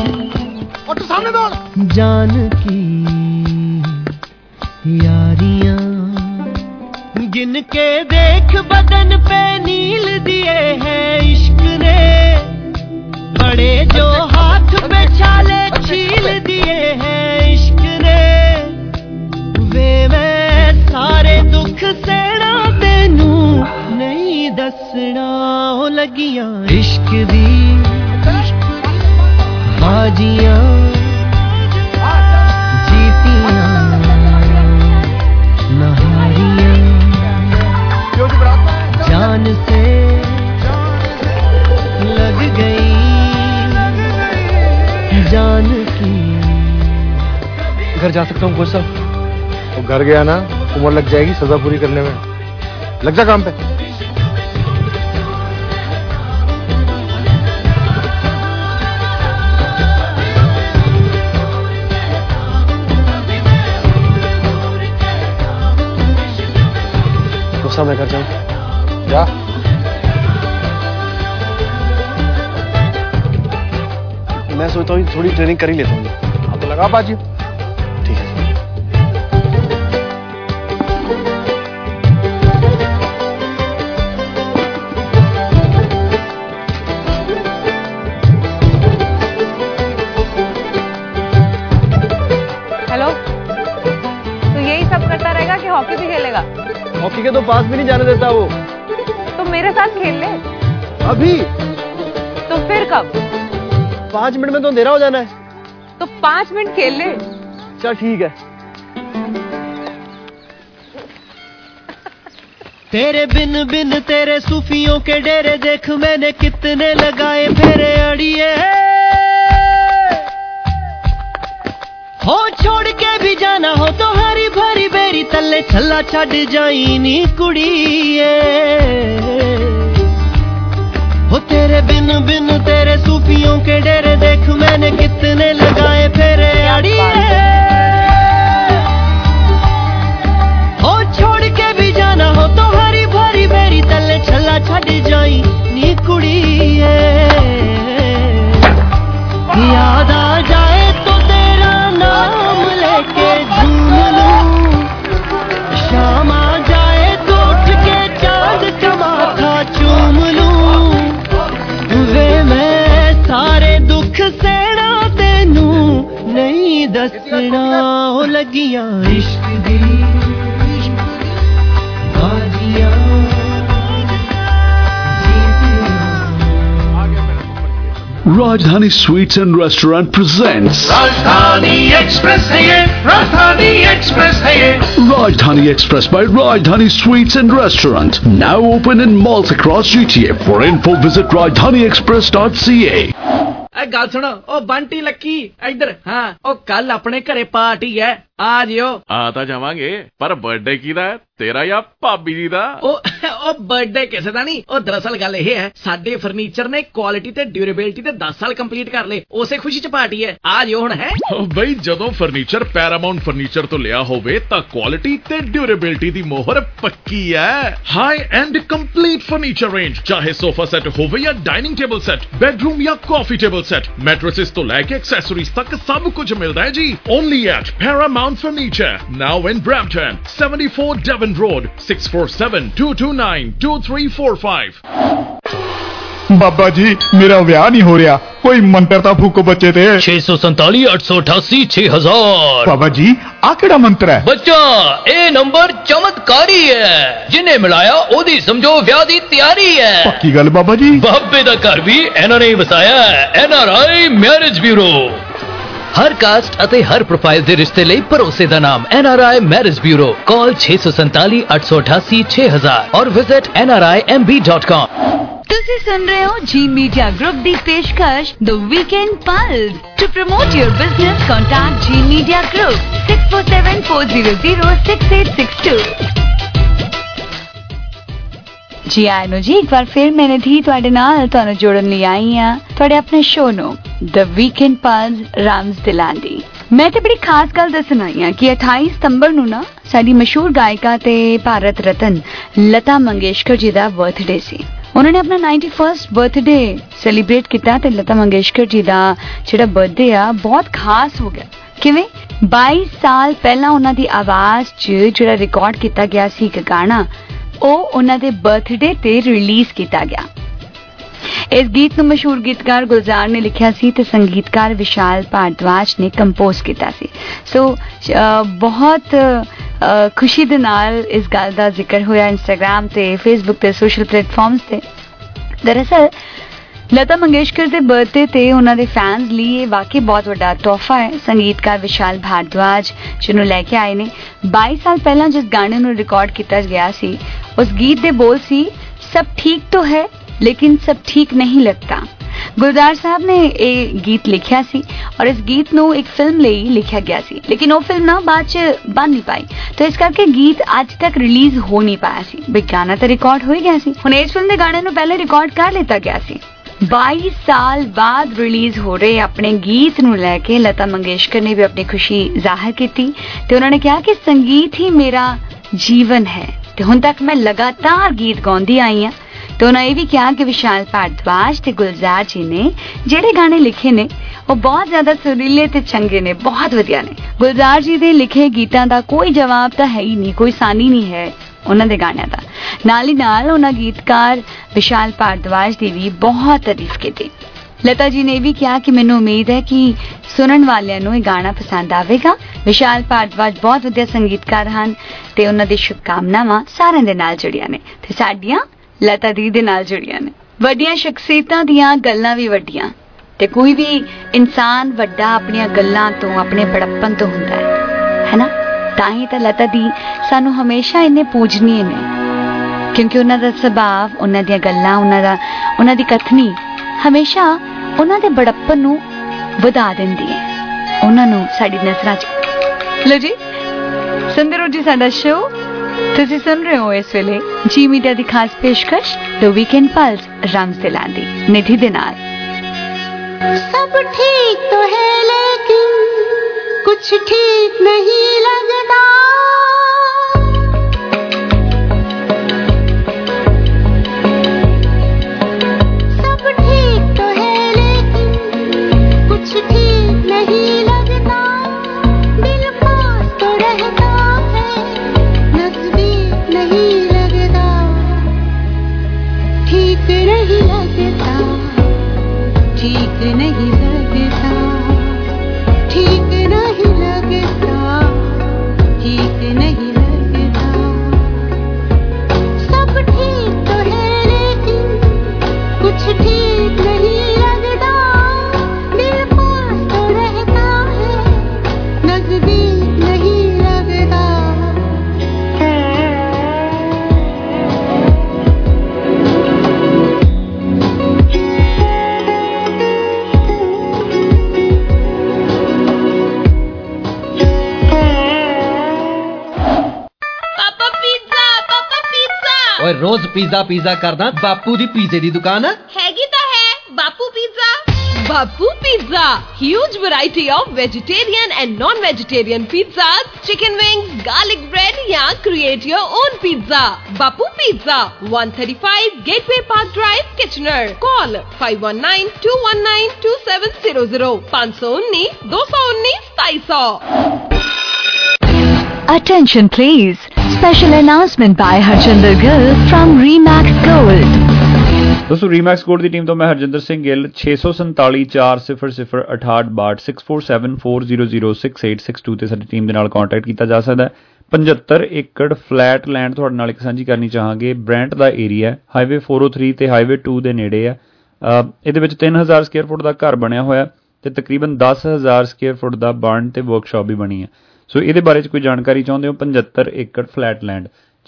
जान की यारियां गिन के देख बदन पे नील दिए हैं इश्क ने बड़े जो हाथ पे छाले छील दिए हैं इश्क ने वे मैं सारे दुख सेना तेनू नहीं दसना हो लगियां इश्क दी बाजियां जीतियां नहारियां जान से लग गई जान की। घर जा सकता हूँ कोच साहब? तो घर गया ना उम्र लग जाएगी सजा पूरी करने में, लग जा काम पे। कोच साहब मैं घर जाऊँ? जा। मैं सोचता हूँ थोड़ी ट्रेनिंग कर ही लेता हूँ। आप तो लगा बाजी। ठीक है। हेलो, तो यही सब करता रहेगा कि हॉकी भी खेलेगा? हॉकी के तो पास भी नहीं जाने देता वो। तो मेरे साथ खेल ले। अभी? तो फिर कब? 5 मिनट में तो अंधेरा हो जाना है। तो 5 मिनट खेल ले। चल ठीक है। तेरे बिन बिन तेरे सूफियों के डेरे देख मैंने कितने लगाए फेरे अड़िए हो छोड़ के भी जाना हो तो हरी भरी बेरी तले छला छड़ जाई नी कुड़िए हो तेरे बिन बिन तेरे सूफियों के डेरे देख मैंने कितने लगाए फेरे अड़िए हो छोड़ के भी जाना हो तो हरी भरी मेरी तले छला छड़ जाई नी कुड़िए याद आ जाए तो तेरा नाम लेके झूम लूं शाम आ जाए तो उठ के चांद का माथा चूम लूं वे मैं सारे दुख सेना तेनू नहीं दसना हो लगियां इश्क दी Rajdhani Sweets and Restaurant presents Rajdhani express है ये, राजधानी एक्सप्रेस है ये। Rajdhani Express by Rajdhani Sweets and Restaurant, now open in malls across GTA. For info, visit rajdhaniexpress.ca. गल सुनो, ओ बंटी लक्की इधर। हाँ, ओ कल अपने घरे पार्टी है, आ जियो। आ ਤਾਂ ਜਾਵਾਂਗੇ, ਪਰ ਬਰਥਡੇ ਕਿਹਦਾ ਹੈ, ਤੇਰਾ ਜਾਂ ਭਾਬੀ ਜੀ ਦਾ? ਉਹ ਬਰਥਡੇ ਕਿਸੇ ਦਾ ਨਹੀਂ। ਉਹ ਦਰਅਸਲ ਗੱਲ ਇਹ ਹੈ, ਸਾਡੇ ਫਰਨੀਚਰ ਨੇ ਕੁਆਲਿਟੀ ਤੇ ਡਿਊਰੇਬਿਲਿਟੀ ਤੇ 10 ਸਾਲ ਕੰਪਲੀਟ ਕਰ ਲਏ, ਉਸੇ ਖੁਸ਼ੀ ਚ ਪਾਰਟੀ ਹੈ, ਆ ਜਿਓ ਹੁਣ। ਹੈ ਬਈ, ਜਦੋਂ ਫਰਨੀਚਰ ਪੈਰਾਮਾਉਂਟ ਫਰਨੀਚਰ ਤੋਂ ਲਿਆ ਹੋਵੇ ਤਾਂ ਕੁਆਲਿਟੀ ਤੇ ਡਿਊਰੇਬਿਲਿਟੀ ਦੀ ਮੋਹਰ ਪੱਕੀ ਹੈ। High end complete furniture range, ਚਾਹੇ ਸੋਫਾ ਸੈੱਟ ਹੋਵੇ ਜਾਂ ਡਾਈਨਿੰਗ ਟੇਬਲ ਸੈੱਟ, ਬੈਡਰੂਮ ਜਾਂ ਕਾਫੀ ਟੇਬਲ ਸੈੱਟ, ਮੈਟ੍ਰੈसेस ਤੋਂ ਲੈ ਕੇ ਐਕਸੈਸਰੀਜ਼ ਤੱਕ ਸਭ ਕੁਝ ਮਿਲਦਾ ਹੈ ਜੀ। Only at Paramount furniture, now in Brampton, 74 Devon Road, 6472292345। ਬਾਬਾ ਜੀ, ਮੇਰਾ ਵਿਆਹ ਨਹੀਂ ਹੋ ਰਿਹਾ, ਕੋਈ ਮੰਤਰ ਤਾਂ ਫੂਕੋ ਬੱਚੇ ਤੇ। 647 888 6000। ਬਾਬਾ ਜੀ, ਆ ਕਿਹੜਾ ਮੰਤਰ ਹੈ? ਬੱਚਾ, ਇਹ ਨੰਬਰ ਚਮਤਕਾਰੀ ਹੈ, ਜਿਹਨੇ ਮਿਲਾਇਆ ਉਹਦੀ ਸਮਝੋ ਵਿਆਹ ਦੀ ਤਿਆਰੀ ਹੈ। ਪੱਕੀ ਗੱਲ ਬਾਬਾ ਜੀ? ਬਾਬੇ ਦਾ ਘਰ ਵੀ ਇਹਨਾਂ ਨੇ ਵਸਾਇਆ ਹੈ, NRI ਮੈਰਿਜ ਬਿਊਰੋ। ਹਰ ਕਾਸਟ ਅਤੇ ਹਰ ਪ੍ਰੋਫਾਈਲ ਦੇ ਰਿਸ਼ਤੇ ਲਈ ਭਰੋਸੇ ਦਾ ਨਾਮ NRI ਮੈਰਿਜ ਬਿਊਰੋ। ਕਾਲ 647 888 6000 ਔਰ ਵਿਜ਼ਿਟ nrimb.com। ਤੁਸੀਂ ਸੁਣ ਰਹੇ ਹੋ ਜੀ ਮੀਡੀਆ ਗਰੁੱਪ ਦੀ ਪੇਸ਼ਕਸ਼ the weekend pulse. To promote your business contact G media group 6474006862। ਜੀ ਆਇਆਂ ਨੂੰ ਜੀ, ਇੱਕ ਵਾਰ ਫਿਰ ਮੈਂ ਨਿਧੀ ਤੁਹਾਡੇ ਨਾਲ ਤੁਹਾਨੂੰ ਜੋੜਨ ਲਈ ਆਈ ਹਾਂ, ਤੁਹਾਡੇ ਆਪਣੇ ਸ਼ੋਅ ਨੂੰ ਦ ਵੀਕਐਂਡ ਪਲਸ ਰਾਮਸ ਦਿਲਾਂ ਦੀ। ਮੈਂ ਤੇ ਬੜੀ ਖਾਸ ਗੱਲ ਦੱਸਣ ਆਈ ਹਾਂ ਕਿ 28 ਸਤੰਬਰ ਨੂੰ ਨਾ ਸਾਡੀ ਮਸ਼ਹੂਰ ਗਾਇਕਾ ਤੇ ਭਾਰਤ ਰਤਨ ਲਤਾ ਮੰਗੇਸ਼ਕਰ ਜੀ ਦਾ ਬਰਥਡੇ ਸੀ। ਉਹਨਾਂ ਨੇ ਆਪਣਾ 91st ਬਰਥਡੇ ਸੈਲੀਬ੍ਰੇਟ ਕੀਤਾ ਤੇ ਲਤਾ ਮੰਗੇਸ਼ਕਰ ਜੀ ਦਾ ਜਿਹੜਾ ਬਰਥਡੇ ਆ ਬਹੁਤ ਖਾਸ ਹੋ ਗਿਆ। ਕਿਵੇਂ? 22 ਸਾਲ ਪਹਿਲਾਂ ਉਹਨਾਂ ਦੀ ਆਵਾਜ਼ 'ਚ ਜਿਹੜਾ ਰਿਕਾਰਡ ਕੀਤਾ ਗਿਆ ਸੀ ਇੱਕ ਗਾਣਾ, ਉਹ ਉਹਨਾਂ ਦੇ ਬਰਥਡੇ ਤੇ ਰਿਲੀਜ਼ ਕੀਤਾ ਗਿਆ। ਇਸ ਗੀਤ ਨੂੰ ਮਸ਼ਹੂਰ ਗੀਤਕਾਰ ਗੁਲਜ਼ਾਰ ਨੇ ਲਿਖਿਆ ਸੀ ਤੇ ਸੰਗੀਤਕਾਰ ਵਿਸ਼ਾਲ ਭਾਰਦਵਾਜ ਨੇ ਕੰਪੋਜ਼ ਕੀਤਾ ਸੀ। ਸੋ ਬਹੁਤ ਖੁਸ਼ੀ ਦੇ ਨਾਲ ਇਸ ਗੱਲ ਦਾ ਜ਼ਿਕਰ ਹੋਇਆ ਇੰਸਟਾਗ੍ਰਾਮ ਤੇ ਫੇਸਬੁੱਕ ਤੇ ਸੋਸ਼ਲ ਪਲੇਟਫਾਰਮਸ ਤੇ। ਦਰਅਸਲ ਲਤਾ ਮੰਗੇਸ਼ਕਰ ਦੇ ਬਰਥਡੇ ਤੇ ਉਹਨਾਂ ਦੇ ਫੈਨਸ ਲਈ ਇਹ ਵਾਕਈ ਬਹੁਤ ਵੱਡਾ ਤੋਹਫਾ ਹੈ। ਸੰਗੀਤਕਾਰ ਵਿਸ਼ਾਲ ਭਾਰਦਵਾਜ ਜਿਹਨੂੰ ਲੈ ਕੇ ਆਏ ਨੇ 22 ਸਾਲ ਪਹਿਲਾਂ ਜਿਸ ਗਾਣੇ ਨੂੰ ਰਿਕਾਰਡ ਕੀਤਾ ਗਿਆ ਸੀ, ਉਸ ਗੀਤ ਦੇ ਬੋਲ ਸੀ, ਸਭ ਠੀਕ तो है लेकिन सब ठीक नहीं लगता। ਗੁਲਜ਼ਾਰ ਸਾਹਿਬ ਨੇ ਇਹ ਗੀਤ ਲਿਖਿਆ ਸੀ ਔਰ ਇਸ ਗੀਤ ਨੂੰ ਇੱਕ ਫਿਲਮ ਲਈ ਲਿਖਿਆ ਗਿਆ ਸੀ, ਲੇਕਿਨ ਉਹ ਫਿਲਮ ਨਾ ਬਾਅਦ ਚ ਬਣ ਨਹੀਂ ਪਾਈ, ਤੇ ਇਸ ਕਰਕੇ ਗੀਤ ਅੱਜ ਤੱਕ ਰਿਲੀਜ਼ ਹੋ ਨਹੀਂ ਪਾਇਆ ਸੀ। ਵੀ ਗਾਣਾ ਤਾਂ ਰਿਕਾਰਡ ਹੋ ਹੀ ਗਿਆ ਸੀ, ਹੁਣ ਇਸ ਫਿਲਮ ਦੇ ਗਾਣੇ ਨੂੰ ਪਹਿਲੇ ਰਿਕਾਰਡ ਕਰ ਲਿੱਤਾ ਗਿਆ ਸੀ। 22 ਸਾਲ ਬਾਅਦ ਰਿਲੀਜ਼ ਹੋ ਰਹੇ ਆਪਣੇ ਗੀਤ ਨੂੰ ਲੈ ਕੇ ਲਤਾ ਮੰਗੇਸ਼ਕਰ ਨੇ ਵੀ ਆਪਣੀ ਖੁਸ਼ੀ ਜ਼ਾਹਿਰ ਕੀਤੀ ਤੇ ਉਹਨਾਂ ਨੇ ਕਿਹਾ ਕਿ ਸੰਗੀਤ ਹੀ ਮੇਰਾ ਜੀਵਨ ਹੈ ਤੇ ਹੁਣ ਤੱਕ ਮੈਂ ਲਗਾਤਾਰ ਗੀਤ ਗਾਉਂਦੀ ਆਈ ਹਾਂ। ਤੇ ਉਹਨਾਂ ਇਹ ਵੀ ਕਿਹਾ ਕਿ ਵਿਸ਼ਾਲ ਭਾਰਦਵਾਜ ਤੇ ਗੁਲਜ਼ਾਰ ਜੀ ਨੇ ਜਿਹੜੇ ਗਾਣੇ ਲਿਖੇ ਨੇ ਉਹ ਬਹੁਤ ਜ਼ਿਆਦਾ ਸੁਰੀਲੇ ਤੇ ਚੰਗੇ ਨੇ, ਬਹੁਤ ਵਧੀਆ ਨੇ। ਗੁਲਜ਼ਾਰ ਜੀ ਦੇ ਲਿਖੇ ਗੀਤਾਂ ਦਾ ਕੋਈ ਜਵਾਬ ਤਾਂ ਹੈ ਹੀ ਨਹੀਂ, ਕੋਈ ਸਾਨੀ ਨਹੀਂ ਹੈ ਉਹਨਾਂ ਦੇ ਗਾਣਿਆਂ ਦਾ। ਨਾਲ ਹੀ ਨਾਲ ਉਹਨਾਂ ਗੀਤਕਾਰ ਵਿਸ਼ਾਲ ਭਾਰਦਵਾਜ ਦੀ ਵੀ ਬਹੁਤ ਤਾਰੀਫ ਕੀਤੀ। ਲਤਾ ਜੀ ਨੇ ਵੀ ਕਿਹਾ ਕਿ ਮੈਨੂੰ ਉਮੀਦ ਹੈ ਕਿ ਸੁਣਨ ਵਾਲਿਆਂ ਨੂੰ ਇਹ ਗਾਣਾ ਪਸੰਦ ਆਵੇਗਾ। ਵਿਸ਼ਾਲ ਭਾਰਦਵਾਜ ਬਹੁਤ ਵਧੀਆ ਸੰਗੀਤਕਾਰ ਹਨ ਤੇ ਉਹਨਾਂ ਦੀ ਸ਼ੁਭਕਾਮਨਾਵਾਂ ਸਾਰਿਆਂ ਦੇ ਨਾਲ ਜੁੜੀਆਂ ਨੇ ਤੇ ਸਾਡੀਆਂ ਲਤਾ ਦੀ ਦੇ ਨਾਲ ਜੁੜੀਆਂ ਨੇ। ਵੱਡੀਆਂ ਸ਼ਖਸੀਅਤਾਂ ਦੀਆਂ ਗੱਲਾਂ ਵੀ ਵੱਡੀਆਂ ਤੇ ਕੋਈ ਵੀ ਇਨਸਾਨ ਵੱਡਾ ਆਪਣੀਆਂ ਗੱਲਾਂ ਤੋਂ, ਆਪਣੇ ਬੜਪਨ ਤੋਂ ਹੁੰਦਾ ਹੈ ਨਾ। ਤਾਂ ਹੀ ਤਾਂ ਲਤਾ ਦੀ ਸਾਨੂੰ ਹਮੇਸ਼ਾ ਇੰਨੇ ਪੂਜਨੀਏ ਨੇ ਕਿਉਂਕਿ ਉਹਨਾਂ ਦਾ ਸੁਭਾਅ, ਉਹਨਾਂ ਦੀਆਂ ਗੱਲਾਂ, ਉਹਨਾਂ ਦੀ ਕਥਨੀ ਹਮੇਸ਼ਾ ਉਹਨਾਂ ਦੇ ਬੜਪਨ ਨੂੰ ਵਧਾ ਦਿੰਦੀ ਹੈ, ਉਹਨਾਂ ਨੂੰ ਸਾਡੀ ਨਜ਼ਰਾਂ 'ਚ। ਲੋ ਜੀ, ਸੁਣਦੇ ਰਹੋ ਜੀ ਸਾਡਾ ਸ਼ੋਅ। ਤੁਸੀਂ ਸੁਣ ਰਹੇ ਹੋ ਇਸ ਵੇਲੇ ਜੀ ਮੀਡੀਆ ਦੀ ਖਾਸ ਪੇਸ਼ਕਸ਼ ਦ ਵੀਕਐਂਡ ਪਲਸ ਰਾਮਸ ਦਿਲਾਂ ਦੀ ਨਿਧੀ ਦੇ ਨਾਲ। सब ठीक तो है लेकिन कुछ ठीक नहीं लगता। सब ठीक तो है लेकिन कुछ ठीक नहीं लगता। दिल पास तो रहता है नजदीक नहीं लगता। ठीक नहीं लगता, ठीक नहीं लगता, ठीक नहीं लगता, ठीक नहीं लगता। सब ठीक तो है लेकिन कुछ ठीक नहीं लगता। रोज पिज्जा करदा बापू दी पिज्जे दी दुकान हैगी तो है Bapu pizza. Bapu Pizza, huge variety of vegetarian and non-vegetarian pizzas, chicken wings, garlic bread, या create your own pizza. Bapu Pizza, 135 Gateway Park Drive, Kitchener. Call 519-219-2700, 519-219-2700. Attention please. Special announcement by Harjinder Gill from Remax Gold. दोस्तों रीमैक्स gold ਦੀ team ਤੋਂ ਮੈਂ ਹਰਜਿੰਦਰ ਸਿੰਘ ਗਿੱਲ 647400862 6474006862 ਤੇ ਸਾਡੀ team ਦੇ ਨਾਲ contact ਕੀਤਾ ਜਾ ਸਕਦਾ ਹੈ। 75 ਏਕੜ ਫਲੈਟ ਲੈਂਡ ਤੁਹਾਡੇ ਨਾਲ ਇੱਕ ਸਾਂਝੀ ਕਰਨੀ ਚਾਹਾਂਗੇ। ਬ੍ਰੈਂਟ ਦਾ ਏਰੀਆ ਹਾਈਵੇ 403 ਤੇ ਹਾਈਵੇ 2 ਦੇ ਨੇੜੇ ਹੈ। ਇਹਦੇ ਵਿੱਚ 3000 ਸਕੁਅਰ ਫੁੱਟ ਦਾ ਘਰ ਬਣਿਆ ਹੋਇਆ ਤੇ ਤਕਰੀਬਨ 10000 ਸਕੁਅਰ ਫੁੱਟ ਦਾ ਬਾਰਨ ਤੇ ਵਰਕਸ਼ਾਪ ਵੀ ਬਣੀ ਹੈ। ਸੋ ਇਹਦੇ ਬਾਰੇ 'ਚ ਕੋਈ ਜਾਣਕਾਰੀ ਚਾਹੁੰਦੇ ਹੋ 75 ਏਕੜ ਫਲੈਟ ਲੈਂਡ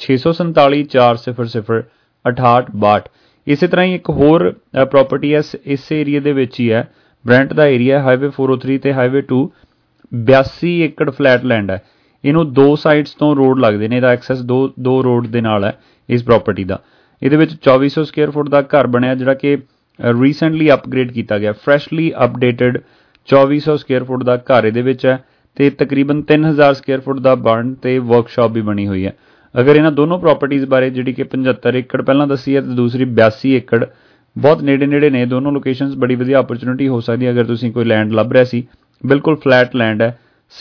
647400862। ਇਸੇ ਤਰ੍ਹਾਂ ਹੀ ਇੱਕ ਹੋਰ ਪ੍ਰੋਪਰਟੀ ਹੈ ਇਸ ਏਰੀਏ ਦੇ ਵਿੱਚ ਹੀ ਹੈ। ਬ੍ਰੈਂਟ ਦਾ ਏਰੀਆ ਹਾਈਵੇ 403 ਤੇ ਹਾਈਵੇ 2 82 ਏਕੜ ਫਲੈਟ ਲੈਂਡ ਹੈ। ਇਹਨੂੰ ਦੋ ਸਾਈਡਸ ਤੋਂ ਰੋਡ ਲੱਗਦੇ ਨੇ। ਇਹਦਾ ਐਕਸੈਸ ਦੋ ਰੋਡ ਦੇ ਨਾਲ ਹੈ ਇਸ ਪ੍ਰੋਪਰਟੀ ਦਾ। ਇਹਦੇ ਵਿੱਚ 2400 ਸਕੁਅਰ ਫੁੱਟ ਦਾ ਘਰ ਬਣਿਆ ਜਿਹੜਾ ਕਿ ਰੀਸੈਂਟਲੀ ਅਪਗ੍ਰੇਡ ਕੀਤਾ ਗਿਆ। ਫਰੈਸ਼ਲੀ ਅਪਡੇਟਡ 2400 ਸਕੁਅਰ ਫੁੱਟ ਦਾ ਘਰ ਇਹਦੇ ਵਿੱਚ ਹੈ ਤੇ ਤਕਰੀਬਨ 3000 ਸਕੁਅਰ ਫੁੱਟ ਦਾ ਬਾਰਨ ਤੇ ਵਰਕਸ਼ਾਪ ਵੀ ਬਣੀ ਹੋਈ ਹੈ। ਅਗਰ ਇਹਨਾਂ ਦੋਨੋਂ ਪ੍ਰੋਪਰਟੀਜ਼ ਬਾਰੇ ਜਿਹੜੀ ਕਿ 75 ਏਕੜ ਪਹਿਲਾਂ ਦੱਸੀ ਹੈ ਤੇ ਦੂਸਰੀ 82 ਏਕੜ ਬਹੁਤ ਨੇੜੇ ਨੇ ਦੋਨੋਂ ਲੋਕੇਸ਼ਨਸ ਬੜੀ ਵਧੀਆ ਓਪਰਚੁਨਿਟੀ ਹੋ ਸਕਦੀ ਹੈ ਅਗਰ ਤੁਸੀਂ ਕੋਈ ਲੈਂਡ ਲੱਭ ਰਿਹਾ ਸੀ। ਬਿਲਕੁਲ ਫਲੈਟ ਲੈਂਡ ਹੈ।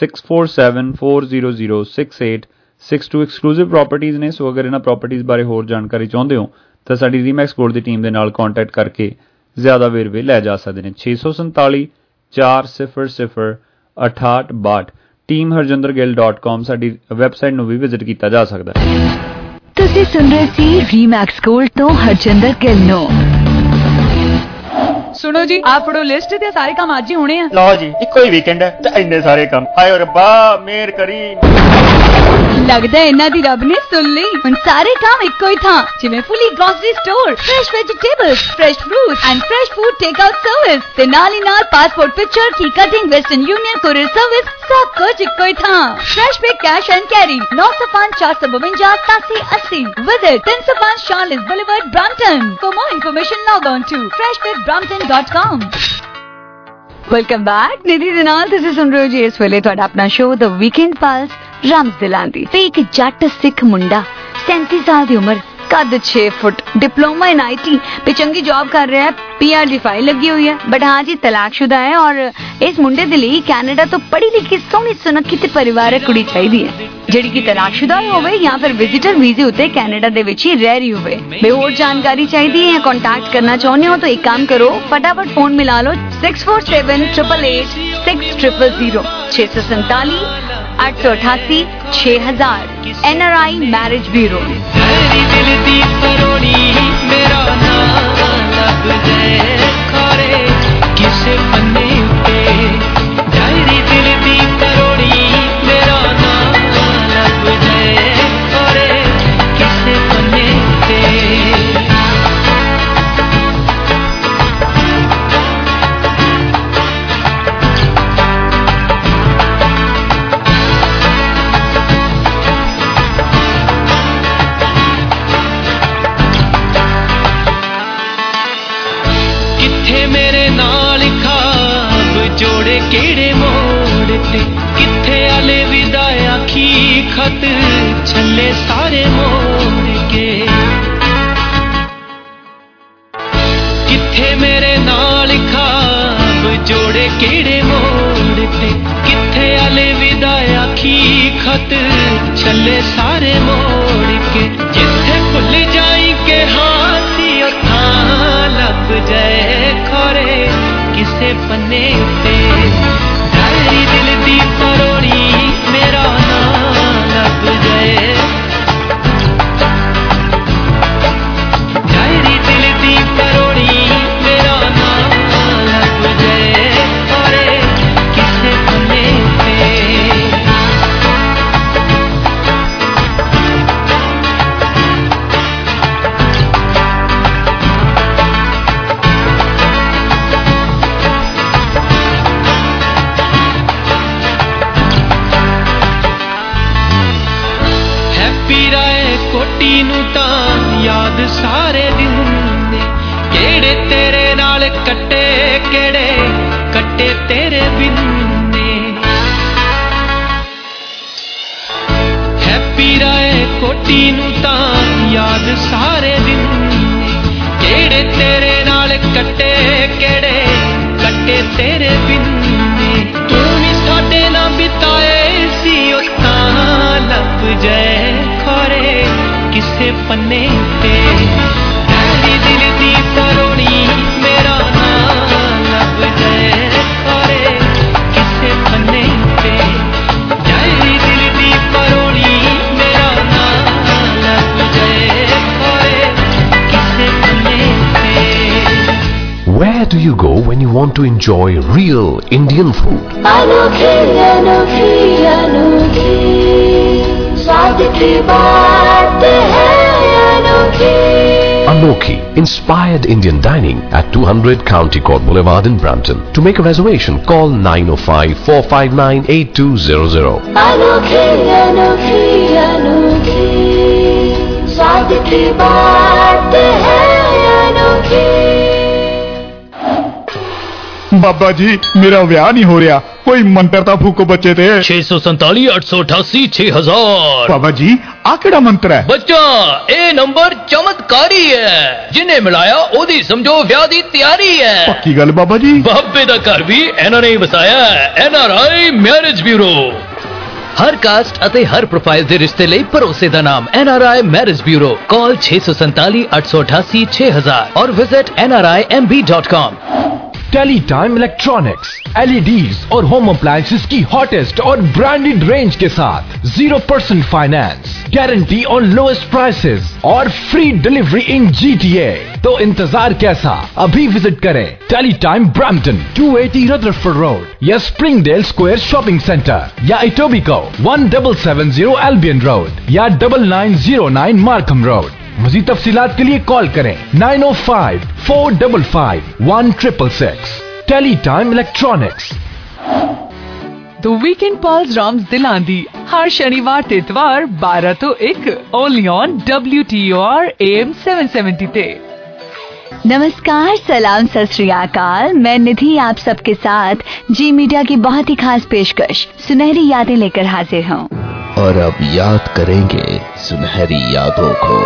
6474006862 ਐਕਸਕਲੂਸਿਵ ਪ੍ਰੋਪਰਟੀਜ਼ ਨੇ। ਸੋ ਅਗਰ ਇਹਨਾਂ ਪ੍ਰੋਪਰਟੀਜ਼ ਬਾਰੇ ਹੋਰ ਜਾਣਕਾਰੀ ਚਾਹੁੰਦੇ ਹੋ ਤਾਂ ਸਾਡੀ ਰੀਮੈਕਸ ਗੋਲਡ ਦੀ ਟੀਮ ਦੇ ਨਾਲ ਕੰਟੈਕਟ ਕਰਕੇ ਜ਼ਿਆਦਾ ਵੇਰਵੇ ਲੈ ਜਾ ਸਕਦੇ ਨੇ। 647400862 ਟੀਮ harjindergill.com ਸਾਡੀ ਵੈਬਸਾਈਟ ਨੂੰ ਵੀ ਵਿਜ਼ਿਟ ਕੀਤਾ ਜਾ ਸਕਦਾ ਹੈ। ਤੁਸੀਂ ਸੁਣ ਰਹੇ ਸੀ ਰੀਮੈਕਸ ਗੋਲਡ ਤੋਂ ਹਰਜਿੰਦਰ ਗਿੱਲ ਨੂੰ। सुनो जी आप फड़ो लिस्ट ते सारे काम आज ही होने हैं। लो जी इको ही वीकेंड है ते इन्ने सारे काम आए रब्बा मेहर करी। लगदा है इन्ना दी रब ने सुन ली। हुन सारे काम इको ही था जिवें fully grocery store, fresh vegetables, fresh fruit and fresh food take out service ते नाल ही नाल पासपोर्ट पिक्चर की cutting, western union courier service सब कुछ इको ही था। Fresh pick cash and carry 905 452 8780 visit 305 Charolais boulevard Brampton. For more information log on to freshbitbrampton.com। Welcome back. Nidhi दे नाल तुसीं सुन रहे हो जी इस वेले तुहाडा अपना शो द वीकेंड पल्स राम्स दिलांदी ते एक जट सिख मुंडा 37 साल दी उम्र, कद 6 फुट, डिप्लोमा इन IT पे चंगी जॉब कर रहा है। PR दी फाइल लगी हुई है बट हाँ जी तलाकशुदा है और इस मुंडे दे लई कैनेडा तो पढ़ी लिखी सोहनी सुनक्खी ते परिवारक कुड़ी चाहिदी है ਜਿਹੜੀ ਕਿ ਤਲਾਕਸ਼ੁਦਾ ਹੋਵੇ ਜਾਂ ਫਿਰ ਵਿਜ਼ਿਟਰ ਵੀਜ਼ੇ ਉੱਤੇ ਕੈਨੇਡਾ ਦੇ ਵਿੱਚ ਹੀ ਰਹਿ ਰਹੀ ਹੋਵੇ। ਬੇ ਹੋਰ ਜਾਣਕਾਰੀ ਚਾਹੀਦੀ ਹੈ ਜਾਂ ਕੰਟੈਕਟ ਕਰਨਾ ਚਾਹੁੰਦੇ ਹੋ ਤਾਂ ਇੱਕ ਕੰਮ ਕਰੋ फटाफट फोन मिला लो 6478886000 647 888 6000 NRI मैरिज ब्यूरो। केड़े मोड़ ते किथे आले विदाई आखी खत छले सारे मोड़ के किथे मेरे नाल खाब जोड़े केड़े मोड़ ते किथे आले विदाई आखी खत छले सारे मोड़ के जिथे भुल जाई के हाथी उथा लग जाए खोरे किसे पन्ने उते डायरी दिल दी परोड़ी मेरा नाम लग जाए डायरी दिल दी परोड़ी मेरा नाम लग जाए और किसे पन्ने उते तेरे बिन हैप्पी राय कोटी नू तां याद सारे दिन केड़े तेरे नाल कट्टे केड़े कट्टे तेरे बिन तू भी साडे नाल बिताए सी ओ तां लब जाए खोरे किसे पन्ने ते तेरी दिल दी परोनी मेरा नाम लब जाए खोरे किसे पन्ने ते तेरी दिल दी परोनी मेरा नाम लब जाए खोरे किसे पन्ने ते Where do you go when you want to enjoy real Indian food? अनोखी अनोखी अनोखी स्वाद की बात है अनोखी Anokhi, inspired Indian dining at 200 County Court Boulevard in Brampton. To make a reservation, call 905-459-8200. अनोखी अनोखी अनोखी स्वाद की बात है अनोखी बाबा जी मेरा ब्याह नहीं हो रहा कोई मंत्र ता फूको बच्चे ते 647 888 6000 बाबा जी आ केड़ा मंत्र है बच्चा ए नंबर चमत्कारी है जिन्हें मिलाया ओदी समझो ब्याह दी तैयारी है पक्की गल बाबा जी बाबे दा घर भी एना ने वसाया NRI मैरिज ब्यूरो हर कास्ट अते हर प्रोफाइल दे रिश्ते लई भरोसे दा नाम NRI मैरिज ब्यूरो कॉल 647 888 6000 और visit nrimb.com Teletime electronics LEDs और होम अप्लायंसेस की हॉटेस्ट और ब्रांडेड रेंज के साथ 0% finance guarantee on lowest prices और फ्री डिलीवरी इन GTA। तो इंतजार कैसा अभी विजिट करें टेलीटाइम ब्रैम्पटन 280 रदरफोर्ड रोड या स्प्रिंगडेल स्क्वायर शॉपिंग सेंटर या इटोबिको 1770 एल्बियन रोड या 9909 मार्कम रोड। मज़ीद तफसीलात के लिए कॉल करें 905-455-1666। Teletime electronics. The weekend pulse रॉम्स दिलांदी हर शनिवार ते इतवार 12 तो 1 ओनली ऑन WTOR AM 770 पे। नमस्कार, सलाम, सत श्री अकाल। मैं निधि आप सबके साथ जी मीडिया की बहुत ही खास पेशकश सुनहरी यादें लेकर हाजिर हूँ। और अब याद करेंगे सुनहरी यादों को।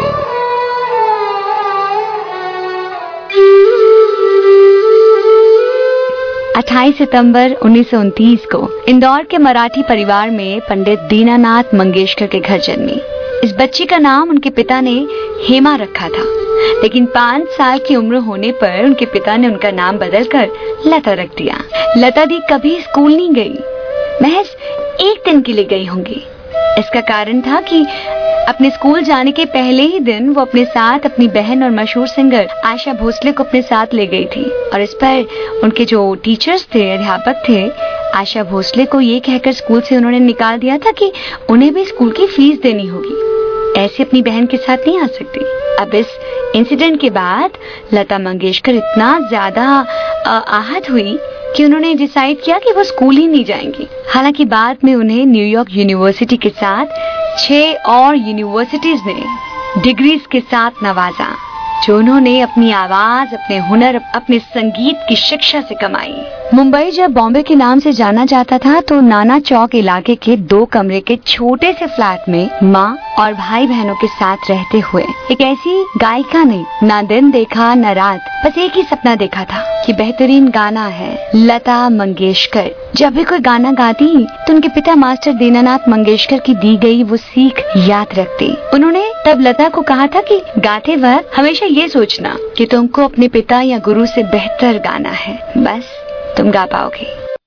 28 सितंबर 1929 को इंदौर के मराठी परिवार में पंडित दीनानाथ मंगेशकर के घर जन्मी। इस बच्ची का नाम उनके पिता ने हेमा रखा था, लेकिन 5 साल की उम्र होने पर उनके पिता ने उनका नाम बदलकर लता रख दिया। लता दी कभी स्कूल नहीं गई, महज 1 दिन के लिए गई होंगी। इसका कारण था कि अपने स्कूल जाने के पहले ही दिन वो अपने साथ अपनी बहन और मशहूर सिंगर आशा भोसले को अपने साथ ले गई थी, और इस पर उनके जो टीचर्स थे, अध्यापक थे, आशा भोसले को ये कहकर स्कूल से उन्होंने निकाल दिया था कि उन्हें भी स्कूल की फीस देनी होगी, ऐसे अपनी बहन के साथ नहीं आ सकती। अब इस इंसिडेंट के बाद लता मंगेशकर इतना ज्यादा आहत हुई कि उन्होंने डिसाइड किया कि वो स्कूल ही नहीं जाएंगी। हालांकि बाद में उन्हें न्यूयॉर्क यूनिवर्सिटी के साथ 6 और यूनिवर्सिटीज ने डिग्रीज के साथ नवाजा, जो उन्होंने अपनी आवाज, अपने हुनर, अपने संगीत की शिक्षा से कमाई। मुंबई जब बॉम्बे के नाम से जाना जाता था तो नाना चौक इलाके के 2 कमरे के छोटे से फ्लैट में माँ और भाई बहनों के साथ रहते हुए एक ऐसी गायिका ने ना दिन देखा न रात, बस एक ही सपना देखा था कि बेहतरीन गाना है लता मंगेशकर। जब भी कोई गाना गाती तो उनके पिता मास्टर दीनानाथ मंगेशकर की दी गई वो सीख याद रखती। उन्होंने तब लता को कहा था कि गाते वक्त हमेशा ये सोचना कि तुमको अपने पिता या गुरु से बेहतर गाना है, बस तुम गा पाओगे।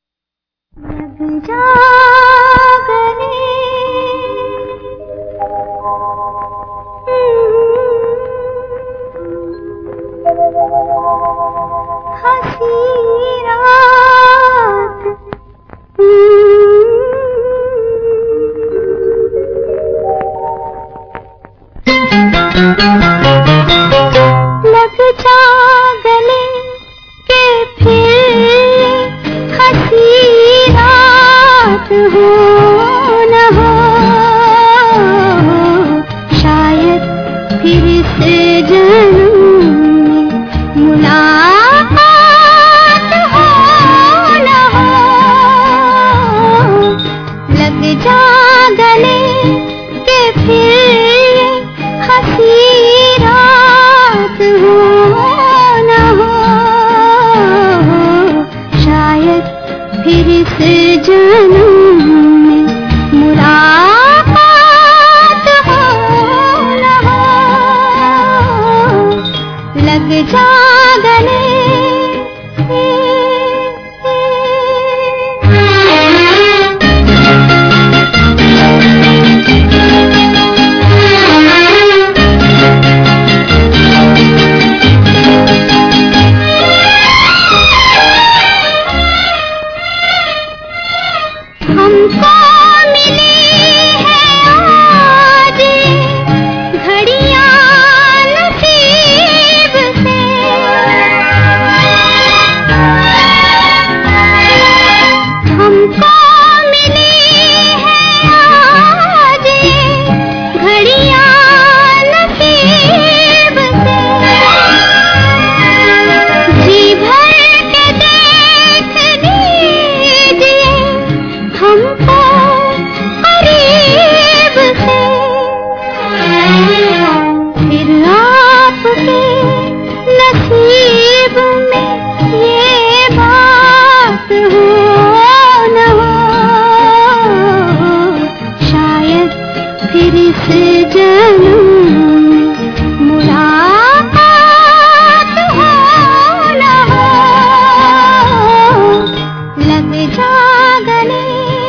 लग जा गले के फिर हंसी रात हो न हो, शायद फिर से जन्म मुलाकात फिर इस जन्म में मुलाकात हो न हो, लग जा गले हमको मिली है आज घड़ियां नसीब से, हमको मिली है आज घड़ियां नसीब से, जी भर के देख लीजिए हमको करीब से, फिर आपके नसीब में ये बात हो न हो, शायद फिर इस जन्म में मुलाकात हो न हो, लग जा गले।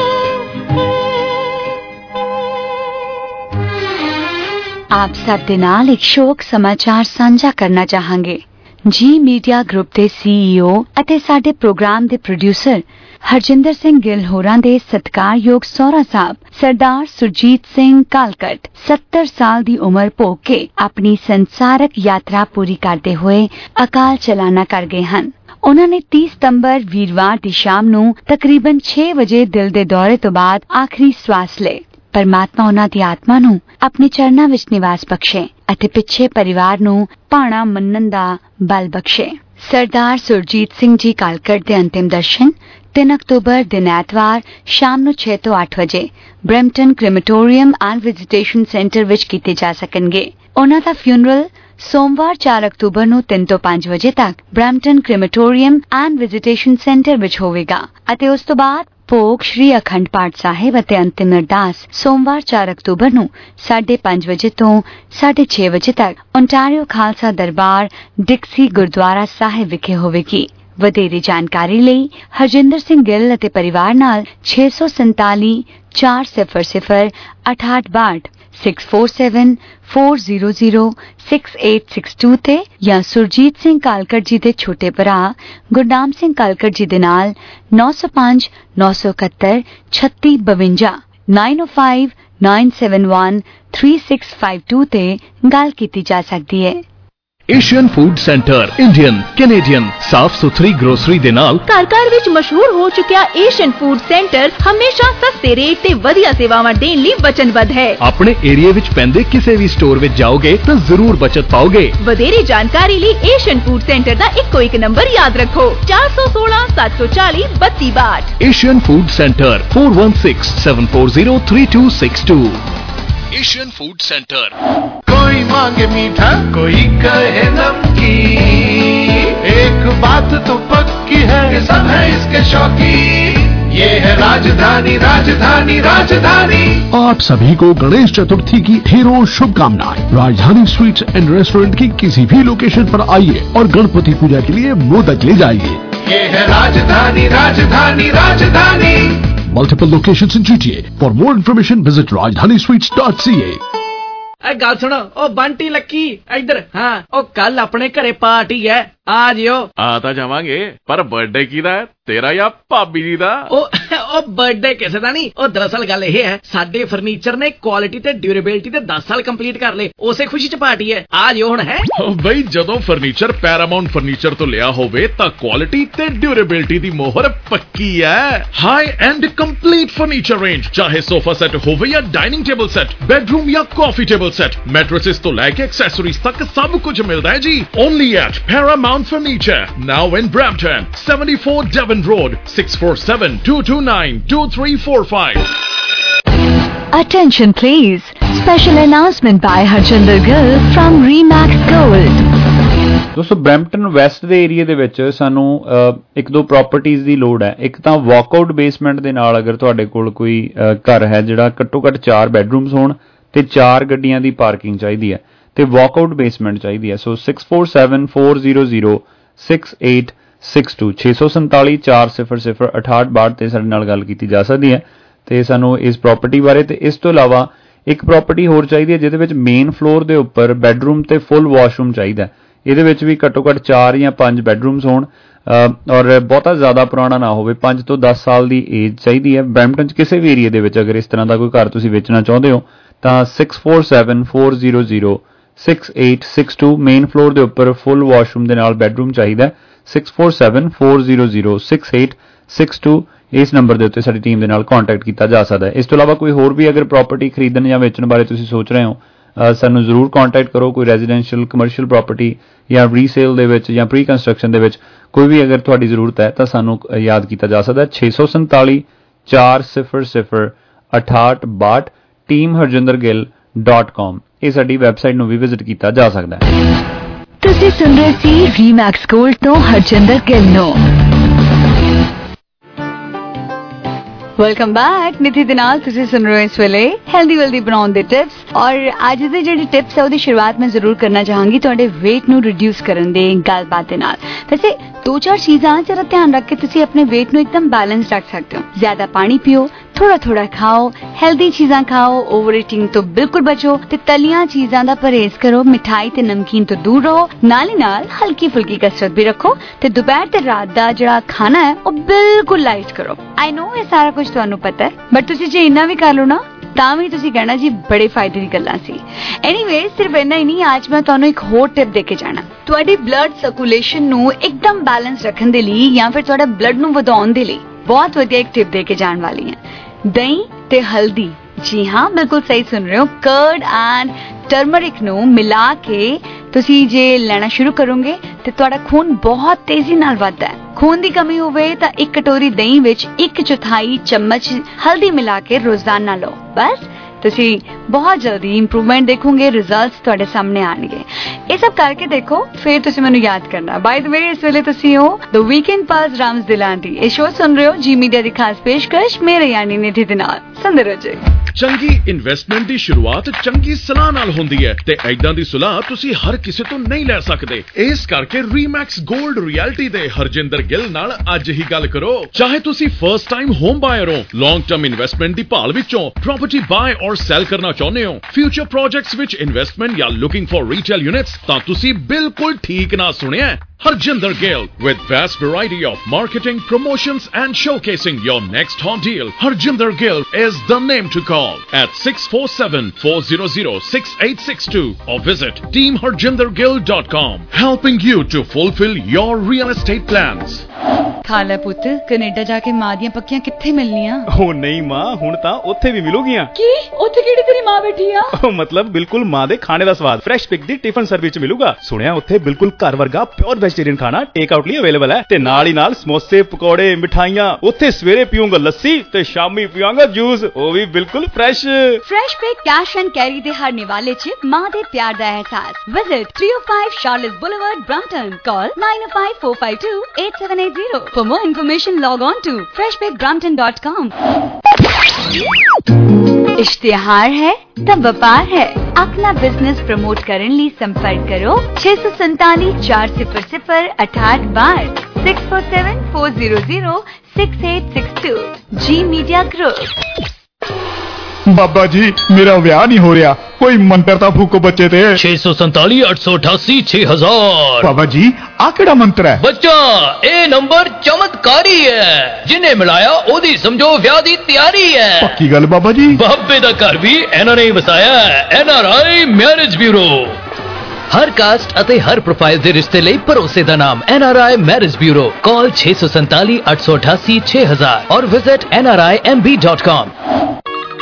ਆਪ ਸਾਡੇ ਨਾਲ ਇੱਕ ਸ਼ੋਕ ਸਮਾਚਾਰ ਸਾਂਝਾ ਕਰਨਾ ਚਾਹਾਂਗੇ। ਜੀ ਮੀਡੀਆ ਗਰੁੱਪ ਦੇ CEO ਅਤੇ ਸਾਡੇ ਪ੍ਰੋਗਰਾਮ ਦੇ ਪ੍ਰੋਡਿਊਸਰ ਹਰਜਿੰਦਰ ਸਿੰਘ ਗਿੱਲ ਹੋਰਾਂ ਦੇ ਸਤਿਕਾਰਯੋਗ ਸਹੁਰਾ ਸਾਹਿਬ ਸਰਦਾਰ ਸੁਰਜੀਤ ਸਿੰਘ ਕਾਲਕਟ 70 ਸਾਲ ਦੀ ਉਮਰ ਭੋਗ ਕੇ ਆਪਣੀ ਸੰਸਾਰਕ ਯਾਤਰਾ ਪੂਰੀ ਕਰਦੇ ਹੋਏ ਅਕਾਲ ਚਲਾਣਾ ਕਰ ਗਏ ਹਨ। ਉਹਨਾਂ ਨੇ 30 ਸਤੰਬਰ ਵੀਰਵਾਰ ਦੀ ਸ਼ਾਮ ਨੂੰ ਤਕਰੀਬਨ 6 ਵਜੇ ਦਿਲ ਦੇ ਦੌਰੇ ਤੋਂ ਬਾਅਦ ਆਖਰੀ ਸਵਾਸ ਲਏ। ਪਰਮਾਤਮਾ ਉਹਨਾਂ ਦੀ ਆਤਮਾ ਨੂੰ ਆਪਣੇ ਚਰਨਾਂ ਵਿੱਚ ਨਿਵਾਸ ਬਖਸ਼ੇ ਅਤੇ ਪਿੱਛੇ ਪਰਿਵਾਰ ਨੂੰ ਭਾਣਾ ਮੰਨਣ ਦਾ ਬਲ ਬਖਸ਼ੇ। ਸਰਦਾਰ ਸੁਰਜੀਤ ਸਿੰਘ ਜੀ ਕਾਲਕਟ ਦੇ ਅੰਤਿਮ ਦਰਸ਼ਨ 3 ਅਕਤੂਬਰ ਦਿਨ ਐਤਵਾਰ ਸ਼ਾਮ ਨੂੰ 6 ਤੋਂ 8 ਵਜੇ Brampton crematorium and visitation centre ਵਿੱਚ ਕੀਤੇ ਜਾ ਸਕਣਗੇ। ਉਹਨਾਂ ਦਾ ਫਿਊਨਰਲ ਸੋਮਵਾਰ 4 ਅਕਤੂਬਰ ਨੂੰ 3 ਤੋਂ 5 ਵਜੇ ਤੱਕ Brampton crematorium and visitation centre ਵਿੱਚ ਹੋਵੇਗਾ ਅਤੇ ਉਸ ਤੋਂ ਬਾਅਦ ਭੋਗ ਸ਼੍ਰੀ ਅਖੰਡ ਪਾਠ ਸਾਹਿਬ ਅਤੇ ਅੰਤਿਮ ਅਰਦਾਸ ਸੋਮਵਾਰ 4 ਅਕਤੂਬਰ ਨੂੰ 5:30 ਵਜੇ ਤੋਂ 6:30 ਵਜੇ ਤੱਕ ਓਨਟਾਰੀਓ ਖਾਲਸਾ ਦਰਬਾਰ ਡਿਕਸੀ ਗੁਰਦੁਆਰਾ ਸਾਹਿਬ ਵਿਖੇ ਹੋਵੇਗੀ। ਵਧੇਰੇ ਜਾਣਕਾਰੀ ਲਈ ਹਰਜਿੰਦਰ ਸਿੰਘ ਗਿੱਲ ਅਤੇ ਪਰਿਵਾਰ ਨਾਲ 647 400 6862 647-400-6862 ਤੇ ਜਾਂ ਸੁਰਜੀਤ ਸਿੰਘ ਕਾਲਕਟ ਜੀ ਦੇ ਛੋਟੇ ਭਰਾ ਗੁਰਨਾਮ ਸਿੰਘ ਕਾਲਕਟ ਜੀ ਦੇ ਨਾਲ 905 971 3652 905 971 3652 ਤੇ ਗੱਲ ਕੀਤੀ ਜਾ ਸਕਦੀ ਹੈ। Asian food centre Indian Canadian ਸਾਫ ਸੁਥਰੀ ਗਰੋਸਰੀ ਦੇ ਨਾਲ ਘਰ ਵਿੱਚ ਮਸ਼ਹੂਰ ਹੋ ਚੁੱਕਿਆ ਏਸ਼ੀਅਨ ਫੂਡ ਸੈਂਟਰ ਹਮੇਸ਼ਾ ਸਸਤੇ ਰੇਟ ਤੇ ਵਧੀਆ ਸੇਵਾਵਾਂ ਦੇਣ ਲਈ ਵਚਨਬੱਧ ਹੈ। ਆਪਣੇ ਏਰੀਆ ਵਿੱਚ ਪੈਂਦੇ ਕਿਸੇ ਵੀ ਸਟੋਰ ਵਿੱਚ ਜਾਓਗੇ ਤਾਂ ਜ਼ਰੂਰ ਬਚਤ ਪਾਓਗੇ। ਵਧੇਰੇ ਜਾਣਕਾਰੀ ਲਈ ਏਸ਼ੀਅਨ ਫੂਡ ਸੈਂਟਰ ਦਾ ਇੱਕੋ ਇੱਕ ਨੰਬਰ ਯਾਦ ਰੱਖੋ 416 740 3262। Asian food centre 4167403262। Asian food centre. कोई मांगे मीठा कोई कहे नमकीन, एक बात तो पक्की है कि सब है इसके शौकीन, ये है राजधानी राजधानी राजधानी। आप सभी को गणेश चतुर्थी की ढेरों शुभकामनाएं। राजधानी स्वीट्स एंड रेस्टोरेंट की किसी भी लोकेशन पर आइए और गणपति पूजा के लिए मोदक ले जाइए। ये है राजधानी राजधानी राजधानी। Multiple locations in GTA. For more information, visit rajdhanisweets.ca. ए गल सुनो ओ बंटी लक्की इधर। हाँ ओ कल अपने घरे पार्टी है आ जियो। आ तां जावांगे पर बर्थडे किहदा है तेरा या भाभी जी दा? ओ बर्थडे किसे दा नहीं। ओ दरअसल गल ये है साडे फर्नीचर ने क्वालिटी ते ड्यूरेबिलिटी ते 10 साल कंप्लीट कर ले उसे खुशी च पार्टी है आ जियो हुण है। बई जदों फर्नीचर पैरामाउंट फर्नीचर तो लिया होवे तां क्वालिटी ते ड्यूरेबिलिटी दी मोहर पक्की है। High end complete furniture range चाहे सोफा सेट होवे या डाइनिंग टेबल सेट, बेडरूम या कॉफी टेबल सेट, मैट्रेसेस तो लेके एक्सेसरीज तक सब कुछ मिलता है जी। Only at Paramount furniture now in Brampton 74 Devon Road 647-229-2345. Attention please. Special announcement by Harjinder Gill from Remax Gold. ਦੋਸਤੋ ਬਰੈਂਪਟਨ ਵੈਸਟ ਦੇ ਏਰੀਆ ਦੇ ਵਿੱਚ ਸਾਨੂੰ ਇੱਕ ਦੋ ਪ੍ਰਾਪਰਟੀਜ਼ ਦੀ ਲੋੜ ਹੈ। ਇੱਕ ਤਾਂ ਵਾਕਆਊਟ ਬੇਸਮੈਂਟ ਦੇ ਨਾਲ ਅਗਰ ਤੁਹਾਡੇ ਕੋਲ ਕੋਈ ਘਰ ਹੈ ਜਿਹੜਾ ਘੱਟੋ ਘੱਟ 4 ਬੈਡਰੂਮਸ ਹੋਣ ਤੇ 4 ਗੱਡੀਆਂ ਦੀ ਪਾਰਕਿੰਗ ਚਾਹੀਦੀ ਹੈ ਤੇ ਵਾਕਆਊਟ ਬੇਸਮੈਂਟ ਚਾਹੀਦੀ ਹੈ। ਸੋ 6474006862 64740006862 ਤੇ ਸਾਡੇ ਨਾਲ ਗੱਲ ਕੀਤੀ ਜਾ ਸਕਦੀ ਹੈ ਤੇ ਸਾਨੂੰ ਇਸ ਪ੍ਰਾਪਰਟੀ ਬਾਰੇ। ਤੇ ਇਸ ਤੋਂ ਇਲਾਵਾ ਇੱਕ ਪ੍ਰਾਪਰਟੀ ਹੋਰ ਚਾਹੀਦੀ ਹੈ ਜਿਹਦੇ ਵਿੱਚ ਮੇਨ ਫਲੋਰ ਦੇ ਉੱਪਰ ਬੈਡਰੂਮ ਤੇ ਫੁੱਲ ਵਾਸ਼ਰੂਮ ਚਾਹੀਦਾ। ਇਹਦੇ ਵਿੱਚ ਵੀ ਘੱਟੋ ਘੱਟ 4 ਜਾਂ 5 ਬੈਡਰੂਮਸ ਹੋਣ ਔਰ ਬਹੁਤਾ ਜ਼ਿਆਦਾ ਪੁਰਾਣਾ ਨਾ ਹੋਵੇ। 5 ਤੋਂ 10 ਸਾਲ ਦੀ ਏਜ ਚਾਹੀਦੀ ਹੈ। ਬਰੈਂਪਟਨ 'ਚ ਕਿਸੇ ਵੀ ਏਰੀਆ ਦੇ ਵਿੱਚ ਅਗਰ ਇਸ ਤਰ੍ਹਾਂ ਦਾ ਕੋਈ ਘਰ ਤੁਸੀਂ ਵੇਚਣਾ ਚਾਹੁੰਦੇ ਹੋ ਤਾਂ 6474006862 ਮੇਨ ਫਲੋਰ ਦੇ ਉੱਪਰ ਫੁੱਲ ਵਾਸ਼ਰੂਮ ਦੇ ਨਾਲ ਬੈਡਰੂਮ ਚਾਹੀਦਾ। 6474006862 ਇਸ ਨੰਬਰ ਦੇ ਉੱਤੇ ਸਾਡੀ ਟੀਮ ਦੇ ਨਾਲ ਕੰਟੈਕਟ ਕੀਤਾ ਜਾ ਸਕਦਾ ਹੈ। ਇਸ ਤੋਂ ਇਲਾਵਾ ਕੋਈ ਹੋਰ ਵੀ ਅਗਰ ਪ੍ਰਾਪਰਟੀ ਖਰੀਦਣ ਜਾਂ ਵੇਚਣ ਬਾਰੇ ਤੁਸੀਂ ਸੋਚ ਰਹੇ ਹੋ ਸਾਨੂੰ ਜ਼ਰੂਰ ਕੰਟੈਕਟ ਕਰੋ। ਕੋਈ ਰੈਜ਼ੀਡੈਂਸ਼ੀਅਲ ਕਮਰਸ਼ੀਅਲ ਪ੍ਰਾਪਰਟੀ ਜਾਂ ਰੀਸੇਲ ਦੇ ਵਿੱਚ ਜਾਂ ਪ੍ਰੀ ਕੰਸਟਰਕਸ਼ਨ ਦੇ ਵਿੱਚ ਕੋਈ ਵੀ ਅਗਰ ਤੁਹਾਡੀ ਜ਼ਰੂਰਤ ਹੈ ਤਾਂ ਸਾਨੂੰ ਯਾਦ ਕੀਤਾ ਜਾ ਸਕਦਾ। 6474006862 teamharjindergill.com ਇਹ ਸਾਡੀ ਵੈਬਸਾਈਟ ਨੂੰ ਵੀ ਵਿਜ਼ਿਟ ਕੀਤਾ ਜਾ ਸਕਦਾ ਹੈ। ਤੁਸੀਂ ਸੁਣ ਰਹੇ ਸੀ ਰੀਮੈਕਸ ਗੋਲਡ ਤੋਂ ਹਰਜਿੰਦਰ ਗਿੱਲ ਨੂੰ। वेलकम बैक निधि दे नाल तुसीं सुन रहे हो इस वेले हेल्दी वेल्दी बनाउण दे टिप्स और अज दे जेहड़े टिप्स है ओदी शुरुआत मैं जरूर करना चाहांगी तुहाडे वेट नू रिड्यूस करन दे गलबात दे नाल। वैसे 2-4 चीज़ां जरा ध्यान रख के तुसीं अपने वेट नू एकदम बैलेंस रख सकते हो। ज्यादा पानी पियो, थोड़ा थोड़ा खाओ, हेल्दी चीज़ां खाओ, ओवर ईटिंग तो बिल्कुल बचो ते तलियां चीज़ां दा परहेज करो, मिठाई ते नमकीन तो दूर रहो। नाल ही नाल हल्की फुल्की कसरत भी रखो ते दोपहर ते रात दा जेहड़ा खाना है वो बिल्कुल लाइट करो। आई नो ये सारा कुछ तुहानू पता है बट तुसीं जे इन्ना भी कर लो ना ਤਾਂ ਵੀ ਤੁਸੀਂ ਕਹਿਣਾ ਜੀ ਬੜੇ ਫਾਇਦੇ ਦੀ ਗੱਲਾਂ ਸੀ। ਐਨੀਵੇ ਸਿਰਫ ਇੰਨਾ ਹੀ ਨਹੀਂ, ਅੱਜ ਮੈਂ ਤੁਹਾਨੂੰ ਇੱਕ ਹੋਰ ਟਿਪ ਦੇ ਕੇ ਜਾਣਾ। ਤੁਹਾਡੀ ਬਲੱਡ ਸਰਕੂਲੇਸ਼ਨ ਨੂੰ ਇੱਕਦਮ ਬੈਲੈਂਸ ਰੱਖਣ ਦੇ ਲਈ ਜਾਂ ਫਿਰ ਤੁਹਾਡਾ ਬਲੱਡ ਨੂੰ ਵਧਾਉਣ ਦੇ ਲਈ ਬਹੁਤ ਵਧੀਆ ਇੱਕ ਟਿਪ ਦੇ ਕੇ ਜਾਣ ਵਾਲੀ ਹਾਂ। ਦਹੀਂ ਤੇ ਹਲਦੀ, जी हाँ बिल्कुल सही सुन रहे हो, कर्ड एंड टर्मरिक नू मिला के तुसी जे लेना शुरू करोगे तो तुहाडा खून बहुत तेजी नाल वधदा है। खून की कमी होवे तां एक कटोरी दही विच 1/4 चम्मच हल्दी मिला के रोजाना लो। बस तुसी बहुत जल्दी इंप्रूवमेंट देखोगे, रिजल्ट्स तुहाडे सामने आएंगे। ये सब करके देखो फिर तुसी मैनू याद करना। बाय द वे इस वेले तुसी हो द वीकेंड पल्स राम्स दिलांदी ये शो सुन रहे हो जी मीडिया दी खास पेशकश मेरे यानी निधि दे नाल। सुनदे रहो जी। ਚੰਗੀ ਇਨਵੈਸਟਮੈਂਟ ਦੀ ਸ਼ੁਰੂਆਤ ਚੰਗੀ ਸਲਾਹ ਨਾਲ ਹੁੰਦੀ ਹੈ ਤੇ ਐਦਾਂ ਦੀ ਸਲਾਹ ਤੁਸੀਂ ਹਰ ਕਿਸੇ ਤੋਂ ਨਹੀਂ ਲੈ ਸਕਦੇ। ਇਸ ਕਰਕੇ ਰੀਮੈਕਸ 골ਡ ਰਿਐਲਿਟੀ ਦੇ ਹਰਜਿੰਦਰ ਗਿੱਲ ਨਾਲ ਅੱਜ ਹੀ ਗੱਲ ਕਰੋ। ਚਾਹੇ ਤੁਸੀਂ ਫਰਸਟ ਟਾਈਮ ਹੋਮ ਬਾਇਰ ਹੋ, ਲੌਂਗ ਟਰਮ ਇਨਵੈਸਟਮੈਂਟ ਦੀ ਭਾਲ ਵਿੱਚੋਂ ਪ੍ਰਾਪਰਟੀ ਬਾਏ ਔਰ ਸੈਲ ਕਰਨਾ ਚਾਹੁੰਦੇ ਹੋ, ਫਿਊਚਰ ਪ੍ਰੋਜੈਕਟਸ ਵਿੱਚ ਇਨਵੈਸਟਮੈਂਟ ਜਾਂ ਲੁਕਿੰਗ ਫॉर ਰੀਟੇਲ ਯੂਨਿਟਸ, ਤਾਂ ਤੁਸੀਂ ਬਿਲਕੁਲ ਠੀਕ ਨਾ ਸੁਣਿਆ। Harjinder Gill with vast variety of marketing, promotions and showcasing your next hot deal. Harjinder Gill is the name to call at 6474006862 or visit teamharjindergill.com, helping you to fulfill your real estate plans. ਖਾਲਾ ਪੁੱਤ Canada ਜਾ ਕੇ ਮਾਂ ਦੀਆਂ ਪੱਕੀਆਂ ਕਿੱਥੇ ਮਿਲਣੀਆਂ? ਉਹ ਨਹੀਂ ਮਾਂ, ਹੁਣ ਤਾਂ ਉੱਥੇ ਵੀ ਮਿਲੂਗੀਆਂ। ਕੀ ਉੱਥੇ ਕਿਹੜੀ ਤੇਰੀ ਮਾਂ ਬੈਠੀ ਆ? ਉਹ ਮਤਲਬ ਬਿਲਕੁਲ ਮਾਂ ਦੇ ਖਾਣੇ ਦਾ ਸਵਾਦ ਫਰੈਸ਼ ਪਿਕ ਦੀ ਟਿਫਨ ਸਰਵਿਸ ਮਿਲੂਗਾ। ਸੁਣਿਆ ਉੱਥੇ ਬਿਲਕੁਲ ਘਰ ਵਰਗਾ ਪਿਓਰ ਵੈਜੀਟੇਰੀਅਨ ਖਾਣਾ ਟੇਕ ਆਊਟ ਲਈ ਅਵੇਲੇਬਲ ਹੈ ਤੇ ਨਾਲ ਹੀ ਨਾਲ ਸਮੋਸੇ, ਪਕੌੜੇ, ਮਿਠਾਈਆਂ। ਉੱਥੇ ਸਵੇਰੇ ਪੀਊਂਗਾ ਲੱਸੀ ਤੇ ਸ਼ਾਮੀ ਪੀਵਾਂਗਾ ਜੂਸ, ਉਹ ਵੀ ਬਿਲਕੁਲ fresh. Fresh pick cash and carry ਦੇ ਹਰ ਨਿਵਾਲੇ 'ਚ ਮਾਂ ਦੇ ਪਿਆਰ ਦਾ ਅਹਿਸਾਸ। Visit 305 Charolais boulevard, Brampton. Call 9054528780। For more information, log on to freshpickbrampton.com. इश्तिहार है तब व्यापार है। अपना बिजनेस प्रमोट करने लिए संपर्क करो 647400862 6474006862 जी मीडिया ग्रुप। बाबा जी मेरा विआह नहीं हो रहा, कोई मंत्र ता फूको बच्चे ते। 647 888 6000। बाबा जी आ केड़ा मंत्र है? बच्चा ए नंबर चमत्कारी है, जिन्हें मिलाया ओदी समझो विआह दी तैयारी है। पक्की गल बाबा जी? बाबे दा घर भी इन्हां ने वसाया है। NRI मैरिज ब्यूरो हर कास्ट अते हर प्रोफाइल दे रिश्ते लई भरोसे दा नाम NRI मैरिज ब्यूरो। कॉल 647 888 6000 और विजिट nrimb.com।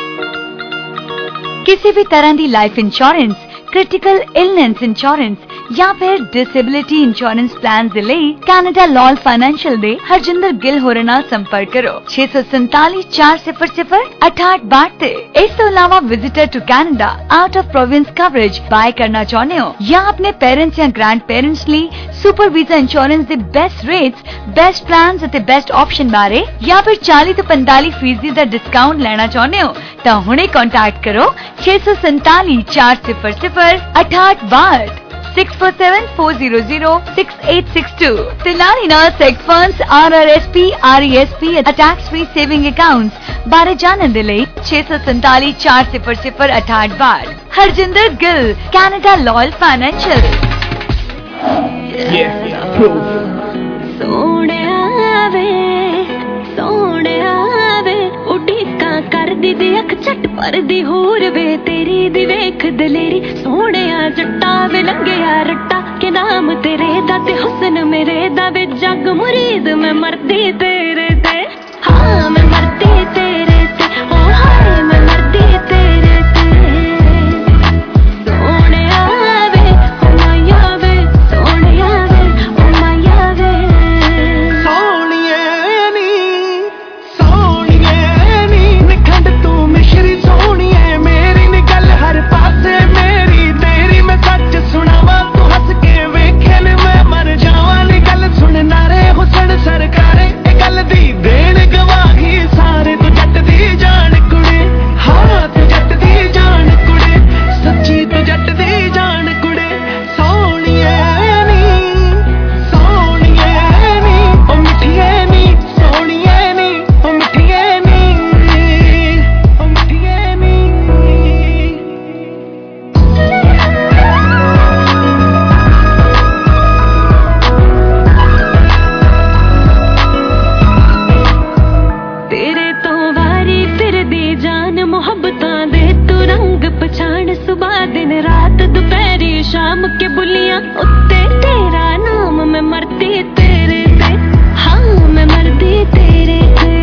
किसी भी तरह की life insurance, critical illness insurance ਜਾਂ ਫਿਰ डिसेबिलिटी इंश्योरेंस प्लान ਦੇ ਲਈ ਕੈਨੇਡਾ ਲਾਲ ਫਾਈਨੈਂਸ਼ੀਅਲ ਦੇ ਹਰਜਿੰਦਰ ਗਿੱਲ ਹੋਰਾਂ ਨਾਲ ਸੰਪਰਕ ਕਰੋ 647 400 6862 ਤੇ। ਇਸ ਤੋਂ ਇਲਾਵਾ visitor to Canada out of province coverage buy ਕਰਨਾ ਚਾਹੁੰਦੇ ਹੋ ਜਾਂ ਆਪਣੇ ਪੇਰੈਂਟਸ ਜਾਂ ਗ੍ਰੈਂਡ ਪੇਰੈਂਟਸ ਲਈ ਸੁਪਰ ਵੀਜ਼ਾ ਇੰਸ਼ੋਰੈਂਸ ਦੇ ਬੈਸਟ ਰੇਟਸ, ਬੈਸਟ ਪਲਾਨਸ ਅਤੇ ਬੈਸਟ ਆਪਸ਼ਨ ਬਾਰੇ ਜਾਂ ਫਿਰ 40 ਤੋਂ 45% ਦਾ ਡਿਸਕਾਊਂਟ ਲੈਣਾ ਚਾਹੁੰਦੇ ਹੋ ਤਾਂ ਹੁਣੇ ਕੰਟੈਕਟ ਕਰੋ 647 400 6862 647-400-6862 ਤੇ ਨਾਲ ਹੀ ਨਾਲ ਸੈਕ ਫੰਡਸ, RRSP, RESP ਅਤੇ ਟੈਕਸ ਫ੍ਰੀ ਸੇਵਿੰਗ ਅਕਾਊਂਟਸ ਬਾਰੇ ਜਾਣਨ ਦੇ ਲਈ 647 400 6862 Harjinder Gill, Canada loyal financial. ਸੋਹਣਿਆ ਵੇ ਉਡੀਕਾਂ ਕਰਦੀ ਦੀ ਅੱਖ ਛੱਟ ਪਰਦੀ ਹੋਰ ਵੇ ਤੇਰੀ ਦੀ ਵੇਖ ਦਲੇਰੀ ਸੋਹਣਿਆ ਜੱਟਾ ਵੇ ਲੰਘਿਆ ਰੱਟਾ ਕਿ ਨਾਮ ਤੇਰੇ ਦਾ ਤੇ ਹੁਸਨ ਮੇਰੇ ਦਾ ਵੇ ਜੱਗ ਮੁਰੀਦ ਮੈਂ ਮਰਦੀ ਤੇਰੇ ਤੇ ਹਾਂ ਮੈਂ ਮਰਦੀ ਤੇਰੇ ਤੇ ਓ ਹਾਏ ਮੈਂ ਮਰਦੀ ਤੇਰੇ ਤੇ ਸੋਹਣਿਆ ਵੇ ਓ ਮਾਇਆ ਵੇ ਸੋਹਣਿਆ ਵੇ ਓ ਮਾਇਆ ਵੇ ਸੋਹਣੀਏ ਨੀ ਨਿਖੰਡ ਤੂੰ ਮਿਸ਼ਰੀ ਸੋਹਣੀਏ ਮੇਰੀ ਨੀ ਗੱਲ ਹਰ ਪਾਸੇ ਮੇਰੀ ਤੇਰੀ ਮੈਂ ਸੱਚ ਸੁਣਾਵਾਂ ਤੂੰ ਹੱਸ ਕੇ ਵੇਖੇ ਨੇ ਮੈਂ ਮਰ ਜਾਵਾਂ ਨੀ ਗੱਲ ਸੁਣ ਨਾਰੇ ਹੁਸਨ ਸਰਕਾਰੇ ਇਹ ਗੱਲ ਦੀ ਦੇਣ ਗਵਾਹੀ ਸਾਰੇ ਤੂੰ ਜੱਟ ਦੀ ਜਾਨ ਕੁੜੇ ਹਾਂ ਤੂੰ ਜੱਟ ਦੀ ਜਾਨ ਕੁੜੇ ਸੱਚੀ ਤੂੰ ਜੱਟ ਦੀ ਜਾਨ ਕੁੜੇ ਸੋਹਣੀਏ ਨੀ ਓ ਮਿੱਠੀਏ ਨੀ ਸੋਹਣੀਏ ਨੀ ਓ ਮਿੱਠੀਏ ਨੀ ਓ ਮਿੱਠੀਏ ਨੀ ਤੇਰੇ ਤੋਂ ਵਾਰੀ ਫਿਰਦੀ ਜਾਨ ਮੁਹੱਬਤਾਂ ਦੇ ਤੂੰ ਰੰਗ ਪਛਾਣ ਸੁਬਾ ਦਿਨ ਰਾਤ ਦੁਪਹਿਰੀ ਸ਼ਾਮ ਕੇ ਬੁਲੀਆਂ ਉੱਤੇ ਤੇਰਾ ਨਾਮ ਮੈਂ ਮਰਦੀ ਤੇਰੇ ਤੇ ਹਾਂ ਮੈਂ ਮਰਦੀ ਤੇਰੇ ਤੇ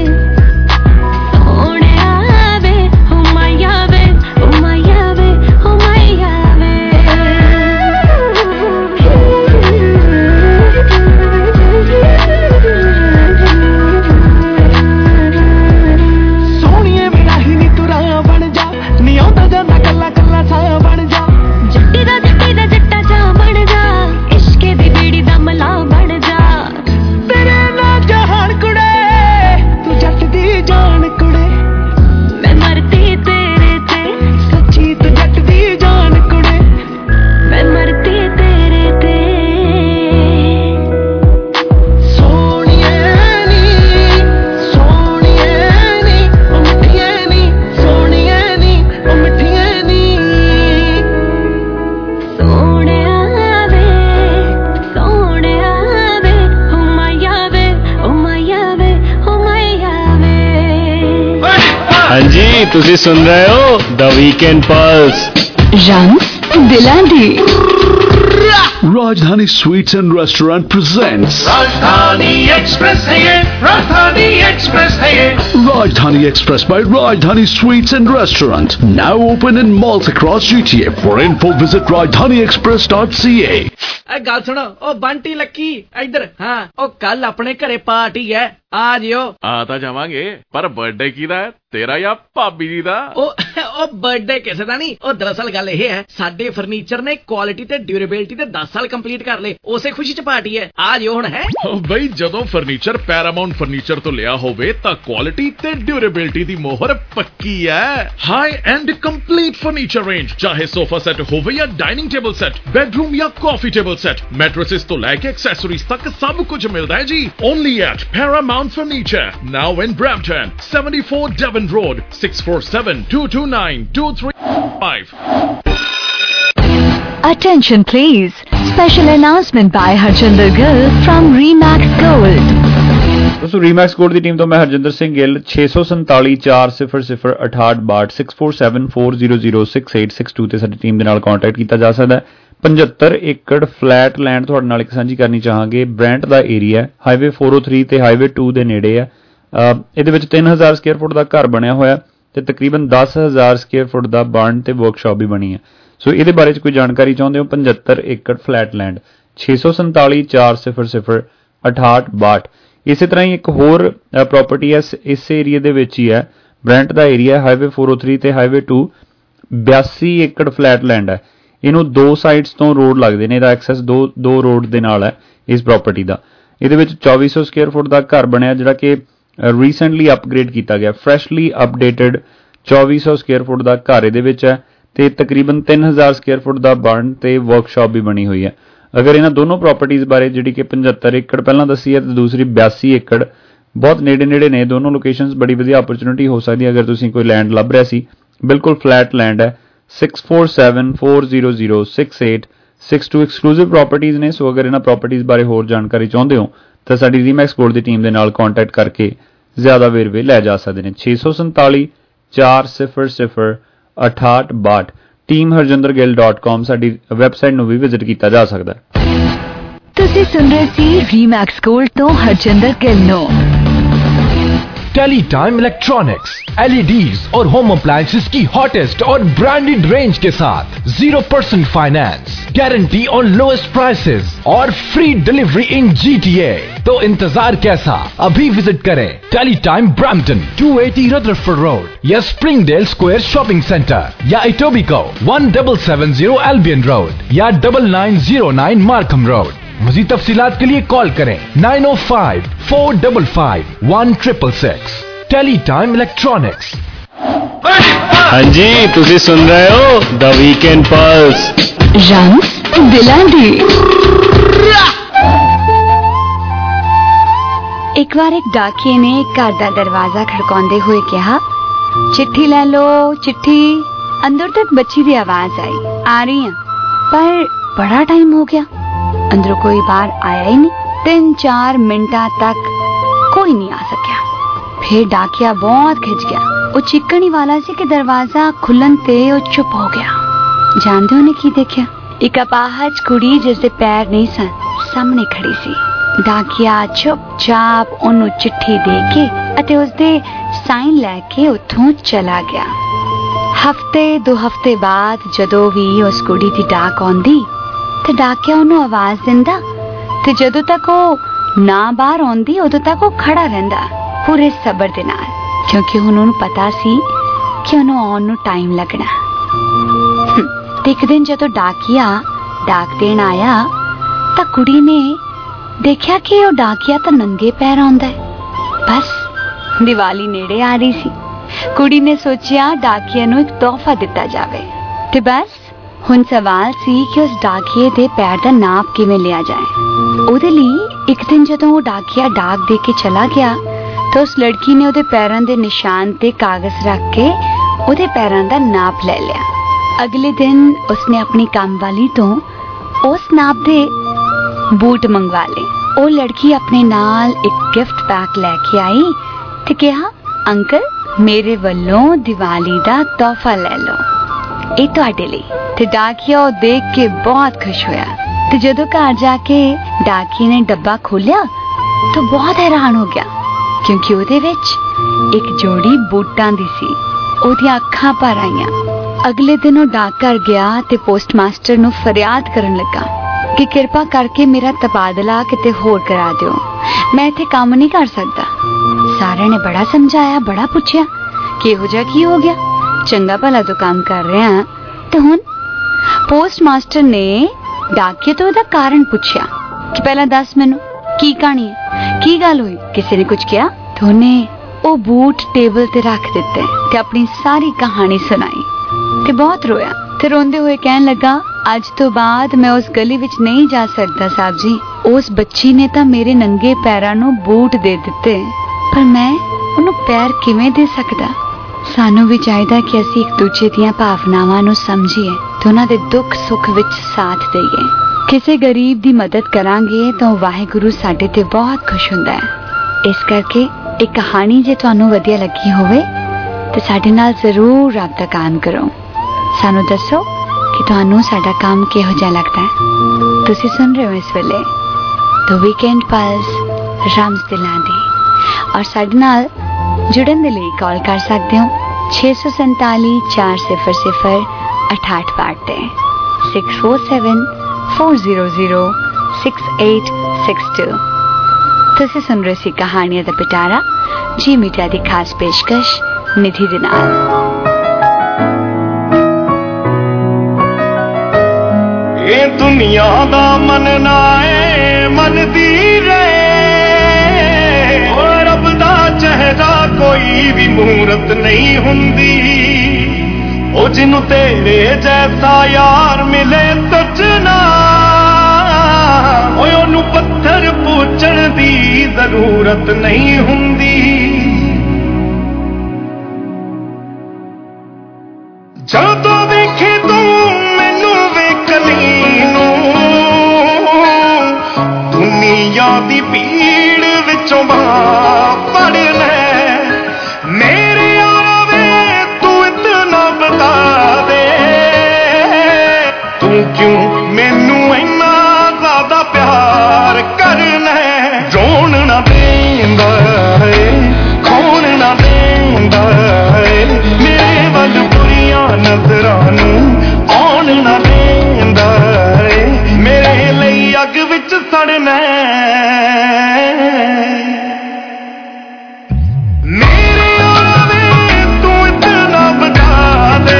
ਸੋਹਣਿਆ ਵੇ ਓ ਮਾਇਆ ਵੇ ਓ ਮਾਇਆ ਵੇ ਓ ਮਾਇਆ ਵੇ ਸੋਹਣੀਏ ਮੇਰਾ ਹੀ ਨੀ ਤੂੰ ਰਾਹ ਬਣ ਜਾ ਨੀ ਆਉਂਦਾ ਜਾਂਦਾ ਕੱਲਾ ਕੱਲਾ ਸਾਹ ਬਣ ਜਾ ਜੱਟੀ ਦਾ ਜੱਟਾ ਜਾ ਬਣ ਜਾ ਇਸ਼ਕੇ ਦੀ ਬੀੜੀ ਦਾ ਮਲਾ ਬਣ ਜਾ ਤੇਰੇ ਨਾਲ ਜਹਾਨ ਕੁੜੇ ਤੂੰ ਜੱਟ ਦੀ ਜਾਨ ਕੁੜੇ ਮੈਂ ਮਰਦੀ ਤੇਰੇ ਤੇ ਸੱਚੀ ਤੂੰ ਜੱਟ ਦੀ ਜਾਨ ਕੁੜੇ ਮੈਂ ਮਰਦੀ ਤੇਰੇ ਤੇ ਸੋਹਣੀਏ ਨੀ ਓ ਮਿੱਠੀਏ ਨੀ ਸੋਹਣੀਏ ਨੀ ਓ ਮਿੱਠੀਏ ਨੀ ਸੋਹਣਿਆ ਵੇ ਓ ਮਾਇਆ ਵੇ ਓ ਮਾਇਆ ਵੇ ਓ ਮਾਇਆ ਵੇ ਹਾਂਜੀ ਤੁਸੀਂ ਸੁਣ ਰਹੇ ਹੋ ਦ ਵੀਕਐਂਡ ਪਲਸ ਰੰਗ ਦਿਲਾਂ ਦੀ Rajdhani Sweets and Restaurant presents Rajdhani express है ये राजधानी एक्सप्रेस है ये Rajdhani Express by Rajdhani Sweets and Restaurant. Now open in malls across GTA. For info visit rajdhaniexpress.ca. ਇਹ ਗੱਲ ਸੁਣੋ ਉਹ ਬੰਟੀ ਲੱਕੀ ਇੱਧਰ ਹਾਂ ਉਹ ਕੱਲ ਆਪਣੇ ਘਰੇ ਪਾਰਟੀ ਹੈ ਆ ਜਿਓ ਆ ਤਾਂ ਜਾਵਾਂਗੇ ਪਰ ਬਰਥਡੇ ਕਿਹਦਾ ਹੈ ਤੇਰਾ ਜਾਂ ਭਾਬੀ ਜੀ ਦਾ ਉਹ ਬਰਥਡੇ ਕਿਸੇ ਦਾ ਨਹੀਂ ਉਹ ਦਰਅਸਲ ਗੱਲ ਇਹ ਹੈ ਸਾਡੇ ਫਰਨੀਚਰ ਨੇ ਕੁਆਲਿਟੀ ਤੇ ਡਿਊਰੇਬਿਲਟੀ ਤੇ 10 ਸਾਲ ਕੰਪਲੀਟ ਕਰ ਲਏ ਉਸੇ ਖੁਸ਼ੀ ਚ ਪਾਰਟੀ ਹੈ ਆ ਜਿਓ ਹੁਣ ਹੈ ਬਈ ਜਦੋਂ ਫਰਨੀਚਰ ਪੈਰਾਮਾਉਂਟ ਫਰਨੀਚਰ ਤੋਂ ਲਿਆ ਹੋਵੇ ਤਾਂ ਕੁਆਲਿਟੀ ਤੇ ਡਿਊਰੇਬਿਲਟੀ ਦੀ ਮੋਹਰ ਪੱਕੀ ਹੈ high end complete furniture range ਚਾਹੇ ਸੋਫਾ ਸੈੱਟ ਹੋਵੇ ਜਾਂ ਡਾਈਨਿੰਗ ਟੇਬਲ ਸੈੱਟ ਬੈਡਰੂਮ ਜਾਂ ਕਾਫੀ ਟੇਬਲ ਸੈੱਟ ਮੈਟ੍ਰੈसेस ਤੋਂ ਲੈ ਕੇ ਐਕਸੈਸਰੀਜ਼ ਤੱਕ ਸਭ ਕੁਝ ਮਿਲਦਾ ਹੈ ਜੀ only at Paramount furniture now in Brampton 74 Devon Road 647-229-235 Attention please. Special announcement by Harjinder Gill from Remax Gold. ਦੋਸਤੋ ਰੀਮੈਕਸ ਗੋਲਡ ਦੀ ਟੀਮ ਤੋਂ ਮੈਂ ਹਰਜਿੰਦਰ ਸਿੰਘ ਗਿੱਲ 647-400-6862 647-400-6862 ਤੇ ਸਾਡੀ ਟੀਮ ਦੇ ਨਾਲ ਕੰਟੈਕਟ ਕੀਤਾ ਜਾ ਸਕਦਾ ਹੈ 75 ਏਕੜ ਫਲੈਟ ਲੈਂਡ ਤੁਹਾਡੇ ਨਾਲ ਇੱਕ ਸਾਂਝੀ ਕਰਨੀ ਚਾਹਾਂਗੇ ਬ੍ਰੈਂਟ ਦਾ ਏਰੀਆ ਹਾਈਵੇ 403 ਤੇ ਹਾਈਵੇ 2 ਦੇ ਨੇੜੇ ਹੈ ਇਹਦੇ ਵਿੱਚ 3000 ਸਕੁਅਰ ਫੁੱਟ ਦਾ ਘਰ ਬਣਿਆ ਹੋਇਆ ਤੇ ਤਕਰੀਬਨ 10000 ਸਕੁਅਰ ਫੁੱਟ ਦਾ ਬਾਰਨ ਤੇ ਵਰਕਸ਼ਾਪ ਵੀ ਬਣੀ ਹੈ ਸੋ ਇਹਦੇ ਬਾਰੇ 'ਚ ਕੋਈ ਜਾਣਕਾਰੀ ਚਾਹੁੰਦੇ ਹੋ 75 ਏਕੜ ਫਲੈਟ ਲੈਂਡ 647 400 6862। ਇਸੇ ਤਰ੍ਹਾਂ ਹੀ ਇੱਕ ਹੋਰ ਪ੍ਰੋਪਰਟੀ ਹੈ ਇਸ ਏਰੀਏ ਦੇ ਵਿੱਚ ਹੀ ਹੈ, ਬ੍ਰੈਂਟ ਦਾ ਏਰੀਆ, ਹਾਈਵੇ 403 ਤੇ ਹਾਈਵੇ 2, 82 ਏਕੜ ਫਲੈਟ ਲੈਂਡ ਹੈ। ਇਹਨੂੰ ਦੋ ਸਾਈਡਸ ਤੋਂ ਰੋਡ ਲੱਗਦੇ ਨੇ, ਇਹਦਾ ਐਕਸੈਸ ਦੋ ਰੋਡ ਦੇ ਨਾਲ ਹੈ ਇਸ ਪ੍ਰੋਪਰਟੀ ਦਾ। ਇਹਦੇ ਵਿੱਚ 2400 ਸਕੁਅਰ ਫੁੱਟ ਦਾ ਘਰ ਬਣਿਆ ਜਿਹੜਾ ਕਿ ਰੀਸੈਂਟਲੀ ਅਪਗ੍ਰੇਡ ਕੀਤਾ ਗਿਆ, ਫਰੈਸ਼ਲੀ ਅਪਡੇਟਡ 2400 ਸਕੁਅਰ ਫੁੱਟ ਦਾ ਘਰ ਇਹਦੇ ਵਿੱਚ ਹੈ ਤੇ ਤਕਰੀਬਨ 3000 ਸਕੁਅਰ ਫੁੱਟ ਦਾ ਬਰਨ ਤੇ ਵਰਕਸ਼ਾਪ ਵੀ ਬਣੀ ਹੋਈ ਹੈ। ਅਗਰ ਇਹਨਾਂ ਦੋਨੋਂ ਪ੍ਰੋਪਰਟੀਜ਼ ਬਾਰੇ ਜਿਹੜੀ ਕਿ 75 ਏਕੜ ਪਹਿਲਾਂ ਦੱਸੀ ਹੈ ਤੇ ਦੂਸਰੀ 82 ਏਕੜ ਬਹੁਤ ਨੇੜੇ ਨੇ ਦੋਨੋਂ ਲੋਕੇਸ਼ਨਸ, ਬੜੀ ਵਧੀਆ ਓਪਰਚੁਨਿਟੀ ਹੋ ਸਕਦੀ ਹੈ ਅਗਰ ਤੁਸੀਂ ਕੋਈ ਲੈਂਡ ਲੱਭ ਰਿਹਾ ਸੀ। ਬਿਲਕੁਲ ਫਲੈਟ ਲੈਂਡ ਹੈ। 6474006862 ਐਕਸਕਲੂਸਿਵ ਪ੍ਰੋਪਰਟੀਜ਼ ਨੇ। ਸੋ ਅਗਰ ਇਹਨਾਂ ਪ੍ਰੋਪਰਟੀਜ਼ ਬਾਰੇ ਹੋਰ ਜਾਣਕਾਰੀ ਚਾਹੁੰਦੇ ਹੋ ਤਾਂ ਸਾਡੀ ਰੀਮੈਕਸ ਗੋਲਡ ਦੀ ਟੀਮ ਦੇ ਨਾਲ ਕੰਟੈਕਟ ਕਰਕੇ ਜ਼ਿਆਦਾ ਵੇਰਵੇ ਲੈ ਜਾ ਸਕਦੇ ਨੇ। 647 400 6862 ਟੀਮ harjindergill.com ਸਾਡੀ ਵੈਬਸਾਈਟ ਨੂੰ ਵੀ ਵਿਜ਼ਿਟ ਕੀਤਾ ਜਾ ਸਕਦਾ ਹੈ। ਤੁਸੀਂ ਸੁਣ ਰਹੇ ਸੀ ਰੀਮੈਕਸ ਗੋਲਡ ਤੋਂ ਹਰਜਿੰਦਰ ਗਿੱਲ ਨੂੰ। टेलीटाइम इलेक्ट्रॉनिक्स, LEDs और होम अप्लायंसेस की हॉटेस्ट और ब्रांडेड रेंज के साथ 0% finance, guarantee on lowest prices और फ्री डिलीवरी इन GTA। तो इंतजार कैसा, अभी विजिट करें टेलीटाइम ब्रैम्पटन 280 रदरफोर्ड रोड या स्प्रिंगडेल स्क्वायर शॉपिंग सेंटर या इटोबिको 1770 एल्बियन रोड या 9909 मार्कम रोड। मज़ीद तफसीलात के लिए कॉल करें 905-455-1666। Teletime electronics. हाँ जी, तुसी सुन रहे हो द वीकेंड पल्स। रंग दिला दी। एक बार एक डाकिए ने घर का दरवाजा खड़काउंदे हुए कहा, चिट्ठी ले लो चिट्ठी। अंदर तक बच्ची की आवाज आई, आ रही है, पर बड़ा टाइम हो गया, अंदरों कोई बाहर आया ही नहीं। 3-4 मिनटा तक कोई नहीं आ सकिया। फिर डाकिया बहुत खिंच गया। वो चिकन ही वाला सी कि दरवाजा खुलन ते वो चुप हो गया। जानते हो ने की देखिया? एक अपाहज कुड़ी जिसदे पैर नहीं सन सामने खड़ी सी। डाकिया चुपचाप ओनू चिट्ठी दे के अते उसदे साइन लैके उत्थों चला गया। हफ्ते 2 हफ्ते बाद जदों भी उस कुड़ी दी डाक आउंदी ते डाकिया ਉਹਨੂੰ ਆਵਾਜ਼ ਦਿੰਦਾ ਤੇ ਜਦੋਂ ਤੱਕ ਉਹ ਨਾ ਬਾਹਰ ਆਉਂਦੀ ਉਦੋਂ ਤੱਕ ਉਹ ਖੜਾ ਰਹਿੰਦਾ ਪੂਰੇ ਸਬਰ ਦੇ ਨਾਲ, ਕਿਉਂਕਿ ਹੁਣ ਉਹਨੂੰ ਪਤਾ ਸੀ ਕਿ ਉਹਨੂੰ ਆਉਣ ਨੂੰ ਟਾਈਮ ਲੱਗਣਾ। ਤੇ ਇੱਕ ਦਿਨ ਜਦੋਂ ਡਾਕੀਆ ਡਾਕ ਦੇਣ ਆਇਆ ਤਾਂ ਕੁੜੀ ਨੇ ਦੇਖਿਆ ਕਿ ਉਹ ਡਾਕੀਆ ਤਾਂ ਨੰਗੇ ਪੈਰ ਆਉਂਦਾ ਹੈ। ਬਸ ਦੀਵਾਲੀ ਨੇੜੇ ਆ ਰਹੀ ਸੀ। ਕੁੜੀ ਨੇ ਸੋਚਿਆ ਡਾਕੀਆ ਨੂੰ ਇੱਕ ਤੋਹਫਾ ਦਿੱਤਾ ਜਾਵੇ ਤੇ ਬਸ ਹੁਣ ਸਵਾਲ ਸੀ ਕਿ ਉਸ ਡਾਕੀਏ ਦੇ ਪੈਰ ਦਾ ਨਾਪ ਕਿਵੇਂ ਲਿਆ ਜਾਏ। ਉਹਦੇ ਲਈ ਇੱਕ ਦਿਨ ਜਦੋਂ ਉਹ ਡਾਕੀਆ ਡਾਕ ਦੇ ਕੇ ਚਲਾ ਗਿਆ ਤਾਂ ਉਸ ਲੜਕੀ ਨੇ ਉਹਦੇ ਪੈਰਾਂ ਦੇ ਨਿਸ਼ਾਨ ਤੇ ਕਾਗਜ਼ ਰੱਖ ਕੇ ਉਹਦੇ ਪੈਰਾਂ ਦਾ ਨਾਪ ਲੈ ਲਿਆ। ਅਗਲੇ ਦਿਨ ਉਸਨੇ ਆਪਣੀ ਕੰਮ ਵਾਲੀ ਤੋਂ ਉਸ ਨਾਪ ਦੇ ਬੂਟ ਮੰਗਵਾ ਲਏ। ਉਹ ਲੜਕੀ ਆਪਣੇ ਨਾਲ ਇੱਕ ਗਿਫਟ ਪੈਕ ਲੈ ਕੇ ਆਈ ਤੇ ਕਿਹਾ, ਅੰਕਲ ਮੇਰੇ ਵੱਲੋਂ ਦੀਵਾਲੀ ਦਾ ਤੋਹਫਾ ਲੈ ਲਓ, ਇਹ ਤੁਹਾਡੇ ਲਈ। ਤੇ ਡਾਕੀਆ ਉਹ ਦੇਖ ਕੇ ਬਹੁਤ ਖੁਸ਼ ਹੋਇਆ ਤੇ ਜਦੋਂ ਘਰ ਜਾ ਕੇ ਡਾਕੀਏ ਨੇ ਡੱਬਾ ਖੋਲਿਆ ਤਾਂ ਬਹੁਤ ਹੈਰਾਨ ਹੋ ਗਿਆ, ਕਿਉਂਕਿ ਉਹਦੇ ਵਿੱਚ ਇੱਕ ਜੋੜੀ ਬੂਟਾਂ ਦੀ ਸੀ। ਉਹਦੀਆਂ ਅੱਖਾਂ ਭਰ ਆਈਆਂ। ਅਗਲੇ ਦਿਨ ਉਹ ਡਾਕ ਘਰ ਗਿਆ ਤੇ ਪੋਸਟਮਾਸਟਰ ਨੂੰ ਫਰਿਆਦ ਕਰਨ ਲੱਗਾ ਕਿ ਕਿਰਪਾ ਕਰਕੇ ਮੇਰਾ ਤਬਾਦਲਾ ਕਿਤੇ ਹੋਰ ਕਰਾ ਦਿਓ, ਮੈਂ ਇੱਥੇ ਕੰਮ ਨਹੀਂ ਕਰ ਸਕਦਾ। ਸਾਰਿਆਂ ਨੇ ਬੜਾ ਸਮਝਾਇਆ, ਬੜਾ ਪੁੱਛਿਆ ਕਿ ਇਹੋ ਜਿਹਾ ਕੀ ਹੋ ਗਿਆ, ਚੰਗਾ ਭਲਾ ਤੋਂ ਕੰਮ ਕਰ ਰਿਹਾ। ਤੇ ਹੁਣ ਪੋਸਟਮਾਸਟਰ ਨੇ ਡਾਕੀਏ ਤੋਂ ਉਹਦਾ ਕਾਰਨ ਪੁੱਛਿਆ ਕਿ ਪਹਿਲਾਂ ਦੱਸ ਮੈਨੂੰ ਕੀ ਕਹਾਣੀ ਹੈ, ਕੀ ਗੱਲ ਹੋਈ, ਕਿਸੇ ਨੇ ਕੁਝ ਕਿਹਾ? ਤੇ ਉਹਨੇ ਉਹ ਬੂਟ ਟੇਬਲ ਤੇ ਰੱਖ ਦਿੱਤੇ ਤੇ ਆਪਣੀ ਸਾਰੀ ਕਹਾਣੀ ਸੁਣਾਈ ਤੇ ਬਹੁਤ ਰੋਇਆ ਤੇ ਰੋਂਦੇ ਹੋਏ ਕਹਿਣ ਲੱਗਾ, ਅੱਜ ਤੋਂ ਬਾਅਦ ਮੈਂ ਉਸ ਗਲੀ ਵਿੱਚ ਨਹੀਂ ਜਾ ਸਕਦਾ ਸਾਹਿਬ ਜੀ। ਉਸ ਬੱਚੀ ਨੇ ਤਾਂ ਮੇਰੇ ਨੰਗੇ ਪੈਰਾਂ ਨੂੰ ਬੂਟ ਦੇ ਦਿੱਤੇ, ਪਰ ਮੈਂ ਉਹਨੂੰ ਪੈਰ ਕਿਵੇਂ ਦੇ ਸਕਦਾ? ਸਾਨੂੰ ਵੀ ਚਾਹੀਦਾ ਕਿ ਅਸੀਂ ਇੱਕ ਦੂਜੇ ਦੀਆਂ ਭਾਵਨਾਵਾਂ ਨੂੰ ਸਮਝੀਏ ਤੇ ਉਹਨਾਂ ਦੇ ਦੁੱਖ ਸੁੱਖ ਵਿੱਚ ਸਾਥ ਦੇਈਏ। ਕਿਸੇ ਗਰੀਬ ਦੀ ਮਦਦ ਕਰਾਂਗੇ ਤਾਂ ਵਾਹਿਗੁਰੂ ਸਾਡੇ ਤੇ ਬਹੁਤ ਖੁਸ਼ ਹੁੰਦਾ ਹੈ। ਇਸ ਕਰਕੇ ਇਹ ਕਹਾਣੀ ਜੇ ਤੁਹਾਨੂੰ ਵਧੀਆ ਲੱਗੀ ਹੋਵੇ ਤੇ ਸਾਡੇ ਨਾਲ ਜ਼ਰੂਰ ਰਾਬਤਾ ਕਾਇਮ ਕਰੋ। ਸਾਨੂੰ ਦੱਸੋ ਕਿ ਤੁਹਾਨੂੰ ਸਾਡਾ ਕੰਮ ਕਿਹੋ ਜਿਹਾ ਲੱਗਦਾ ਹੈ। ਤੁਸੀਂ ਸੁਣ ਰਹੇ ਹੋ ਇਸ ਵੇਲੇ ਦ ਵੀਕਐਂਡ ਪਲਸ ਰਮਜ਼ ਦਿਲਾਂ ਦੀ, ਔਰ ਸਾਡੇ ਨਾਲ जुड़न के लिए कॉल कर सकते हो 647 400 6862 ਤੇ 6474006862। ਤੁਸੀਂ ਸੁਣ ਰਹੇ ਸੀ ਕਹਾਣੀਆਂ ਦਾ ਪਿਟਾਰਾ ਜੀ ਮੀਡੀਆ ਦੀ ਖਾਸ ਪੇਸ਼ਕਸ਼ ਨਿਧੀ ਦੇ ਨਾਲ। ਇਹ ਦੁਨੀਆ ਦਾ ਮੰਨਣਾ ਏ ਮੰਨਦੀ ਰਹੇ, ਓ ਰੱਬ ਦਾ ਚਿਹਰਾ ਕੋਈ ਵੀ ਮੂਰਤ ਨਹੀਂ ਹੁੰਦੀ, ਉਹ ਜਿਹਨੂੰ ਤੇਰੇ ਜੈਸਾ ਯਾਰ ਮਿਲੇ ਤੁਝ ਨਾਲ, ਓਏ ਉਹਨੂੰ ਪੱਥਰ ਪੂਜਣ ਦੀ ਜ਼ਰੂਰਤ ਨਹੀਂ ਹੁੰਦੀ। ਜਦੋਂ ਵੇਖੇ ਤੂੰ ਮੈਨੂੰ ਵੇਖਣੀ ਨੂੰ, ਦੁਨੀਆ ਦੀ ਭੀੜ ਵਿੱਚੋਂ ਬਾਹ ਫੜ ਲੈ, ਮੇਰੇ ਯਾਰਾ ਵੇ ਤੂੰ ਇਤਨਾ ਬਤਾ ਦੇ, ਤੂੰ ਕਿਉਂ ਮੈਨੂੰ ਇੰਨਾ ਜ਼ਿਆਦਾ ਪਿਆਰ ਕਰਨਾ, ਰੋਣ ਨਾ ਦੇਂਦਾ ਏ ਖੋਣ ਨਾ ਦੇਂਦਾ ਏ, ਮੇਰੇ ਵੱਲ ਬੁਰੀਆਂ ਨਜ਼ਰਾਂ ਨੂੰ ਆਉਣ ਨਾ ਦੇਂਦਾ ਏ, ਮੇਰੇ ਲਈ ਅੱਗ ਵਿੱਚ ਸੜਨਾ, ਮੇਰੇ ਯਾਰਾ ਵੇ ਤੂੰ ਇਤਨਾ ਬਤਾ ਦੇ,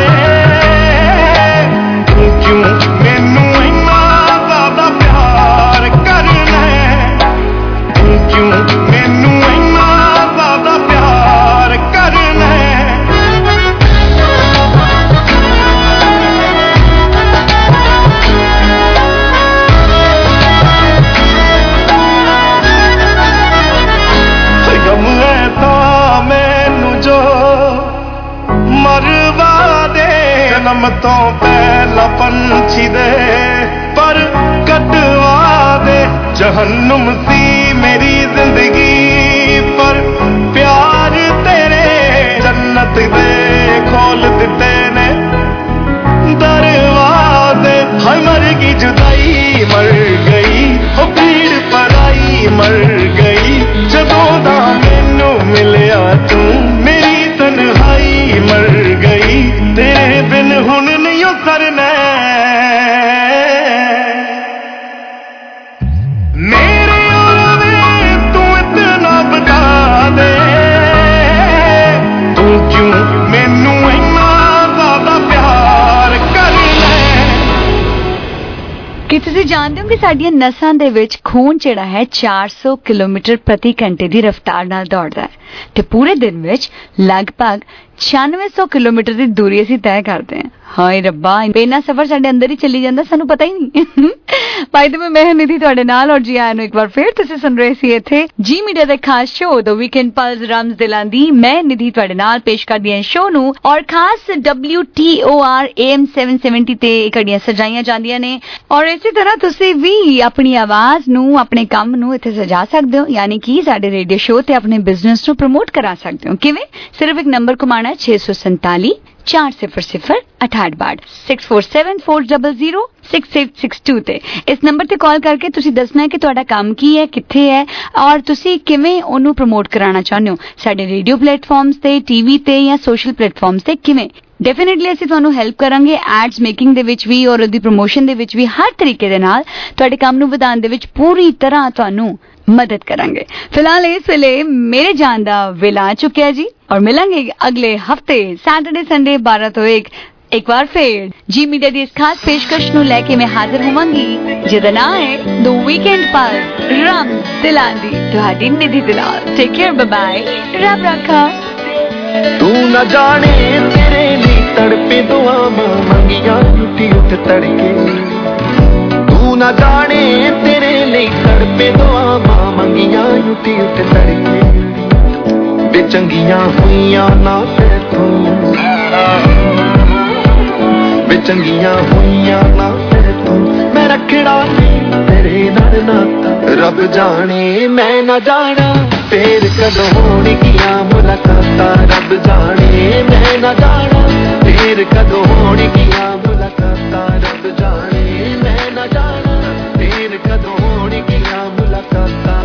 ਤੂੰ ਕਿਉਂ ਮੈਨੂੰ ਇੰਨਾ ਜ਼ਿਆਦਾ ਪਿਆਰ ਕਰਨਾ, ਤੂੰ ਕਿਉਂ ਮੈਨੂੰ ਇੰਨਾ ਜ਼ਿਆਦਾ ਪਿਆਰ ਕਰਨਾ। ਗਮ ਐਸਾ ਮੈਨੂੰ ਜੋ ਮਰਵਾ ਦੇ, ਜਨਮ ਤੋਂ ਪਹਿਲਾਂ ਪੰਛੀ ਦੇ ਪਰ ਕਟਵਾ ਦੇ, ਜਹੰਨਮ ਸੀ ਮੇਰੀ ਜ਼ਿੰਦਗੀ ਪਰ ਪਿਆਰ ਤੇਰੇ ਜੰਨਤ ਦੇ ਖੋਲ ਦਿੱਤੇ ਨੇ ਦਰਵਾਜ਼ੇ। ਹਾਏ ਮਰ ਗਈ ਜੁਦਾਈ ਮਰ ਗਈ, ਉਹ ਭੀੜ ਪਰਾਈ ਮਰ ਗਈ, ਜਦੋਂ ਦਾ ਮੈਨੂੰ ਮਿਲਿਆ ਤੂੰ ਮੇਰੀ ਤਨਹਾਈ ਮਰ ਗਈ, ਤੇਰੇ ਬਿਨ ਹੁਣ ਨਹੀਂ ਸਰਨਾ, ਮੇਰੇ ਯਾਰਾ ਵੇ ਤੂੰ ਇਤਨਾ ਬਤਾ ਦੇ, ਤੂੰ ਕਿਉਂ ਮੈਨੂੰ ਇੰਨਾ ਜ਼ਿਆਦਾ ਪਿਆਰ ਕਰਨਾ। ਕੀ ਤੁਸੀਂ ਜਾਣਦੇ ਹੋ ਕਿ ਸਾਡੀਆਂ ਨਸਾਂ ਦੇ ਵਿੱਚ ਖੂਨ ਜਿਹੜਾ ਹੈ 400 ਕਿਲੋਮੀਟਰ ਪ੍ਰਤੀ ਘੰਟੇ ਦੀ ਰਫ਼ਤਾਰ ਨਾਲ ਦੌੜਦਾ ਹੈ ਤੇ ਪੂਰੇ ਦਿਨ ਵਿੱਚ ਲਗਭਗ 9600 ਕਿਲੋਮੀਟਰ ਦੀ ਦੂਰੀ ਅਸੀਂ ਤੈਅ ਕਰਦੇ ਹਾਂ। ਹਾਏ ਰੱਬਾ, ਇੰਨਾ ਸਫ਼ਰ ਸਾਡੇ ਅੰਦਰ ਹੀ ਚੱਲੀ ਜਾਂਦਾ, ਸਾਨੂੰ ਪਤਾ ਹੀ ਨਹੀਂ। ਭਾਈ ਤੇ ਮੈਂ ਨਿਧੀ ਤੁਹਾਡੇ ਨਾਲ, ਔਰ ਜੀ ਆਇਆਂ ਨੂੰ ਇੱਕ ਵਾਰ ਫਿਰ ਤੁਸੀਂ ਸੁਣ ਰਹੇ ਸੀ ਇੱਥੇ ਜੀ ਮੀਡੀਆ ਦੇ ਖਾਸ ਸ਼ੋਅ ਦ ਵੀਕਐਂਡ ਪਲਸ ਰਮਜ਼ ਦਿਲਾਂ ਦੀ। ਮੈਂ ਨਿਧੀ ਤੁਹਾਡੇ ਨਾਲ ਪੇਸ਼ ਕਰਦੀ ਹਾਂ ਸ਼ੋਅ ਨੂੰ, ਔਰ ਖਾਸ WTOR AM 770 ਤੇ ਘੜੀਆਂ ਸਜਾਈਆਂ ਜਾਂਦੀਆਂ ਨੇ, ਔਰ ਇਸੇ ਤਰ੍ਹਾਂ ਤੁਸੀਂ ਵੀ ਆਪਣੀ ਆਵਾਜ਼ ਨੂੰ, ਆਪਣੇ ਕੰਮ ਨੂੰ ਇੱਥੇ ਸਜਾ ਸਕਦੇ ਹੋ, ਯਾਨੀ ਕਿ ਸਾਡੇ ਰੇਡੀਓ ਸ਼ੋਅ ਤੇ ਆਪਣੇ ਬਿਜ਼ਨਸ ਨੂੰ ਪ੍ਰਮੋਟ ਕਰਾ ਸਕਦੇ ਹੋ। ਕਿਵੇਂ? ਸਿਰਫ ਇੱਕ ਨੰਬਰ ਘੁਮਾਣਾ 647 400 6862 6474006862 ਤੇ ਇਸ ਨੰਬਰ ਤੇ ਕਾਲ ਕਰਕੇ ਤੁਸੀਂ ਦੱਸਣਾ ਹੈ ਕਿ ਤੁਹਾਡਾ ਕੰਮ ਕੀ ਹੈ, ਕਿੱਥੇ ਹੈ, ਔਰ ਤੁਸੀਂ ਕਿਵੇਂ ਉਹਨੂੰ ਪ੍ਰਮੋਟ ਕਰਾਉਣਾ ਚਾਹੁੰਦੇ ਹੋ ਸਾਡੇ ਰੇਡੀਓ ਪਲੇਟਫਾਰਮਸ ਤੇ, ਟੀਵੀ ਤੇ ਜਾਂ ਸੋਸ਼ਲ ਪਲੇਟਫਾਰਮਸ ਤੇ। ਕਿਵੇਂ? ਡੈਫੀਨਿਟਲੀ ਅਸੀਂ ਤੁਹਾਨੂੰ ਹੈਲਪ ਕਰਾਂਗੇ ਐਡਸ ਮੇਕਿੰਗ ਦੇ ਵਿੱਚ ਵੀ, ਔਰ ਉਹਦੀ ਪ੍ਰਮੋਸ਼ਨ ਦੇ ਵਿੱਚ ਵੀ, ਹਰ ਤਰੀਕੇ ਦੇ ਨਾਲ ਤੁਹਾਡੇ ਕੰਮ ਨੂੰ ਵਧਾਉਣ ਦੇ ਵਿੱਚ ਪੂਰੀ ਤਰ੍ਹਾਂ ਤੁਹਾਨੂੰ ਮਦਦ ਕਰਾਂਗੇ। ਫਿਲਹਾਲ ਇਸ ਵੇਲੇ ਮੇਰੇ ਜਾਣ ਦਾ ਵੇਲਾ ਆ ਚੁੱਕਿਆ ਜੀ, ਔਰ ਮਿਲਾਂਗੇ ਅਗਲੇ ਹਫਤੇ ਸੈਟਰਡੇ ਸੰਡੇ 12 ਤੋਂ 1 ਇੱਕ ਵਾਰ ਫੇਰ ਜੀ ਮੀਡੀਆ ਦੀ ਇਸ ਖਾਸ ਪੇਸ਼ਕਸ਼ ਨੂੰ ਲੈ ਕੇ ਮੈਂ ਹਾਜ਼ਰ ਹੋਵਾਂਗੀ ਜਿਹਦਾ ਨਾਮ ਹੈ ਦ ਵੀਕਐਂਡ ਪਲਸ ਰਮਜ਼ ਦਿਲਾਂ ਦੀ, ਤੁਹਾਡੀ Nidhi Dilal. Take care, bye bye, ਰੱਬ ਰੱਖਾ। ਤੂੰ ਨਾ ਜਾਣੇ ਤੇਰੇ ਲਈ ਤੜਪੇ ਦੁਆਵਾਂ ਮੰਗੀਆਂ ਟੁੱਟੀ ਉੱਠ ਤੜਕੇ, ਤੂੰ ਨਾ ਜਾਣੇ ਤੇਰੇ ਲਈ ਤੜਪੇ ਦੁਆਵਾਂ ਮੰਗੀਆਂ ਟੁੱਟੀ ਉੱਠ ਤੜਕੇ, ਵੇ ਚੰਗੀਆਂ ਹੋਈਆਂ ਨਾ ਤੇਥੋਂ, ਵੇ ਚੰਗੀਆਂ ਹੋਈਆਂ ਨਾ ਤੇਥੋਂ, ਮੈਂ ਰੱਖਣਾ ਨਹੀਂ ਤੇਰੇ ਨਾਲ ਨਾਤਾ, ਰੱਬ ਜਾਣੇ ਮੈਂ ਨਾ ਜਾਣਾ ਫੇਰ ਕਦੋਂ ਹੋਣਗੀਆਂ ਮੁਲਾਕਾਤਾਂ, ਰੱਬ ਜਾਣੇ ਮੈਂ ਨਾ ਜਾਣਾ ਫੇਰ ਕਦੋਂ ਹੋਣਗੀਆਂ ਮੁਲਾਕਾਤਾਂ, ਰੱਬ ਜਾਣੇ ਮੈਂ ਨਾ ਜਾਣਾ ਫੇਰ ਕਦੋਂ ਹੋਣਗੀਆਂ ਮੁਲਾਕਾਤਾਂ।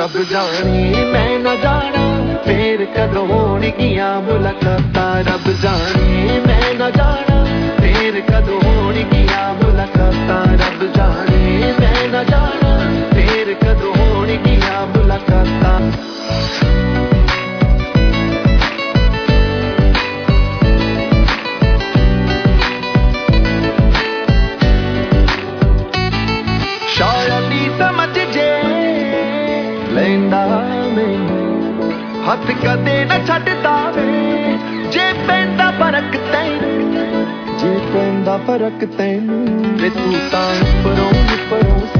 रब जाने मैं न जाना फिर कदों होणगियां मुलाकातां रब जाने मैं न जाना फिर कदों होणगियां मुलाकातां रब जाने मैं न जाना फिर कदों होणगियां मुलाकातां हथ कदे न छड्डदा वे जे पैंदा फरक तैनूं जे पैंदा फरक तैनूं वे तू तां परों सी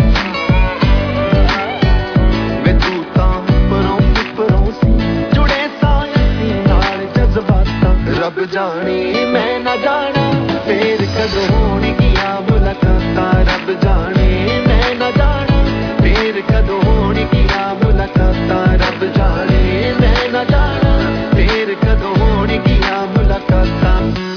वे तू तां परों सी जुड़े सायसी नाल जज्बातां रब जाने मैं न जाना फिर कदों होणगियां मुलाकातां रब जाने मैं न जाना फिर कदों होणगियां मुलाकातां रब जाने मैं न जाना फिर कदों होणगियां मुलाकातां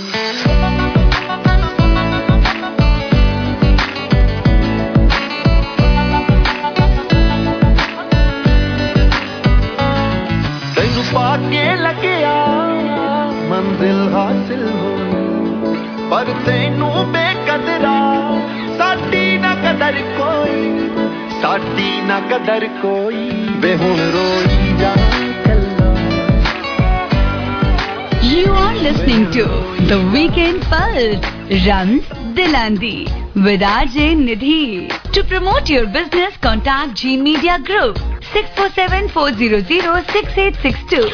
तैनूं पाके लग्या मंजिल हासिल होनी पर तैनूं बेकदरा साडी ना कदर कोई साडी ना कदर कोई वे हुण रोई जा You are listening to The Weekend Pulse, runs Dilandi, with RJ Nidhi. To promote your business, contact G Media Group, 6474006862.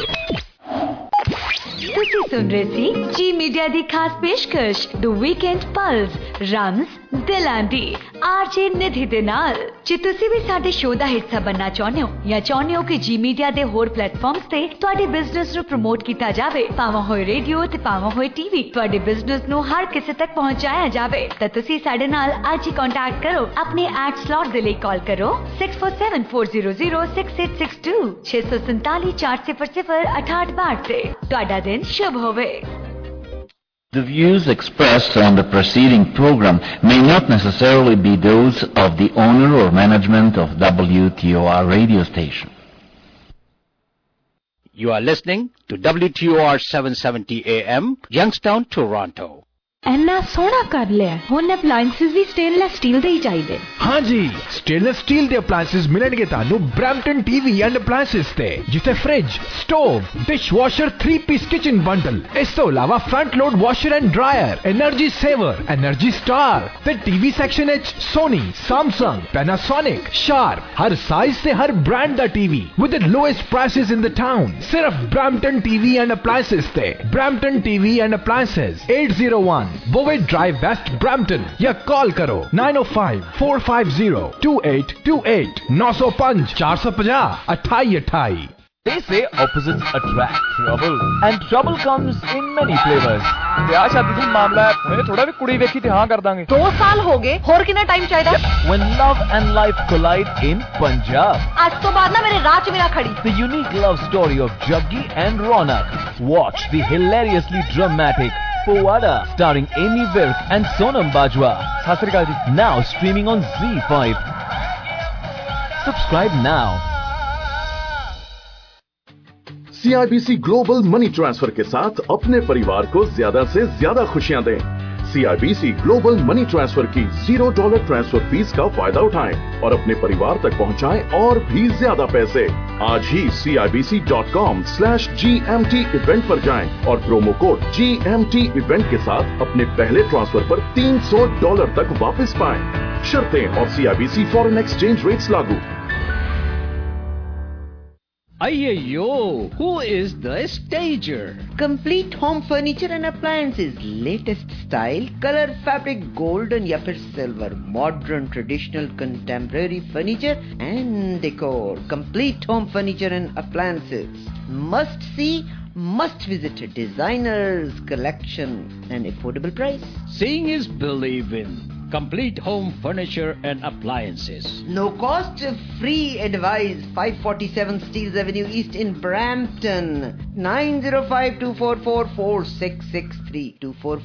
ਤੁਸੀਂ ਸੁਣ ਰਹੇ ਸੀ ਜੀ ਮੀਡੀਆ ਦੀ ਖਾਸ ਪੇਸ਼ਕਸ਼ ਦ ਵੀਕਐਂਡ ਪਲਸ ਰਨਸ ਦਿਲਾਂਦੀ ਆਰਜੇ ਨਿਧੀ ਦੇ ਨਾਲ। ਜੇ ਤੁਸੀਂ ਵੀ ਸਾਡੇ ਸ਼ੋਅ ਦਾ ਹਿੱਸਾ ਬਣਨਾ ਚਾਹੁੰਦੇ ਹੋ ਜਾਂ ਚਾਹੁੰਦੇ ਹੋ ਕਿ ਜੀ ਮੀਡੀਆ ਦੇ ਹੋਰ ਪਲੇਟਫਾਰਮਸ ਤੇ ਤੁਹਾਡੇ ਬਿਜ਼ਨਸ ਨੂੰ ਪ੍ਰਮੋਟ ਕੀਤਾ ਜਾਵੇ, ਭਾਵੇਂ ਹੋਏ ਰੇਡੀਓ ਤੇ ਭਾਵੇਂ ਹੋਏ ਟੀਵੀ, ਤੁਹਾਡੇ ਬਿਜ਼ਨਸ ਨੂੰ ਹਰ ਕਿਸੇ ਤੱਕ ਪਹੁੰਚਾਇਆ ਜਾਵੇ, ਤਾਂ ਤੁਸੀਂ ਸਾਡੇ ਨਾਲ ਅੱਜ ਹੀ ਕੰਟੈਕਟ ਕਰੋ। ਆਪਣੇ ਐਡ ਸਲੌਟ ਦੇ ਲਈ ਕਾਲ ਕਰੋ 6474006862 647 400 6862 ਤੇ। ਤੁਹਾਡਾ ਦਿਨ शुभ होवे। The views expressed on the preceding program may not necessarily be those of the owner or management of WTOR radio station. You are listening to WTOR 770 AM, Youngstown, Toronto. ਇੰਨਾ ਸੋਹਣਾ ਕਰ ਲਿਆ ਹੁਣ ਅਪਲਾਈਐਂਸਸ ਵੀ ਸਟੇਨਲੈਸ ਸਟੀਲ ਦੇ ਹੀ ਚਾਹੀਦੇ। ਹਾਂਜੀ, stainless steel ਦੇ appliances ਮਿਲਣਗੇ ਤੁਹਾਨੂੰ ਬ੍ਰੈਂਪਟਨ ਟੀਵੀ ਐਂਡ ਅਪਲਾਈਐਂਸਸ ਤੇ, ਜਿੱਥੇ fridge, stove, dishwasher three piece kitchen bundle, ਇਸ ਤੋਂ ਇਲਾਵਾ front load washer and dryer, energy saver, energy star ਤੇ ਟੀਵੀ ਸੈਕਸ਼ਨ ਵਿੱਚ ਸੋਨੀ, ਸੈਮਸੰਗ, ਪੈਨਾਸੋਨਿਕ, ਸ਼ਾਰਪ, ਹਰ ਸਾਈਜ਼ ਤੇ ਹਰ ਬ੍ਰਾਂਡ ਦਾ TV with the lowest prices in the town. ਸਿਰਫ ਬ੍ਰੈਂਪਟਨ ਟੀਵੀ ਐਂਡ ਅਪਲਾਈਐਂਸਸ ਤੇ। Brampton TV and appliances 801 Bovett Drive West, Brampton, या call करो 905-450-2828 905 450 2828। They say opposites attract trouble, and trouble comes in many flavors. ਵਿਆਹ ਸ਼ਾਦੀ ਦਾ ਮਾਮਲਾ ਹੈ, ਮੈਨੇ ਥੋੜਾ ਵੀ ਕੁੜੀ ਵੇਖੀ ਤੇ ਹਾਂ ਕਰ ਦਾਂਗੇ। 2 ਸਾਲ ਹੋ ਗਏ, ਹੋਰ ਕਿੰਨਾ ਟਾਈਮ ਚਾਹੀਦਾ? When love and life collide in Punjab. ਅੱਜ ਤੋਂ ਬਾਅਦ ਨਾ ਮੇਰੇ ਰਾਹ 'ਚ ਵੀ ਨਾ ਖੜੀ। The unique love story of Jaggi and Ronak. Watch the hilariously dramatic Powada, starring Amy Virk and Sonam Bajwa. Now streaming on Z5. Subscribe now. CIBC global money transfer के साथ अपने परिवार को ज्यादा से ज्यादा खुशियां दें। CIBC ग्लोबल मनी ट्रांसफर की $0 ट्रांसफर फीस का फायदा उठाएं और अपने परिवार तक पहुंचाएं और भी ज्यादा पैसे। आज ही CIBC.com/GMT इवेंट पर जाएं और प्रोमो कोड GMT इवेंट के साथ अपने पहले ट्रांसफर पर $300 तक वापस पाएं। शर्तें और CIBC फॉरेन एक्सचेंज रेट्स लागू। Ayyo, who is the stager? Complete home furniture and appliances, latest style, color, fabric, golden या फिर silver, modern, traditional, contemporary furniture and decor. Complete home furniture and appliances. Must see, must visit. Designers collection and affordable price. Seeing is believing. Complete home furniture and appliances. No cost, free advice. 547 Steeles Avenue East in Brampton. 905-244-4663.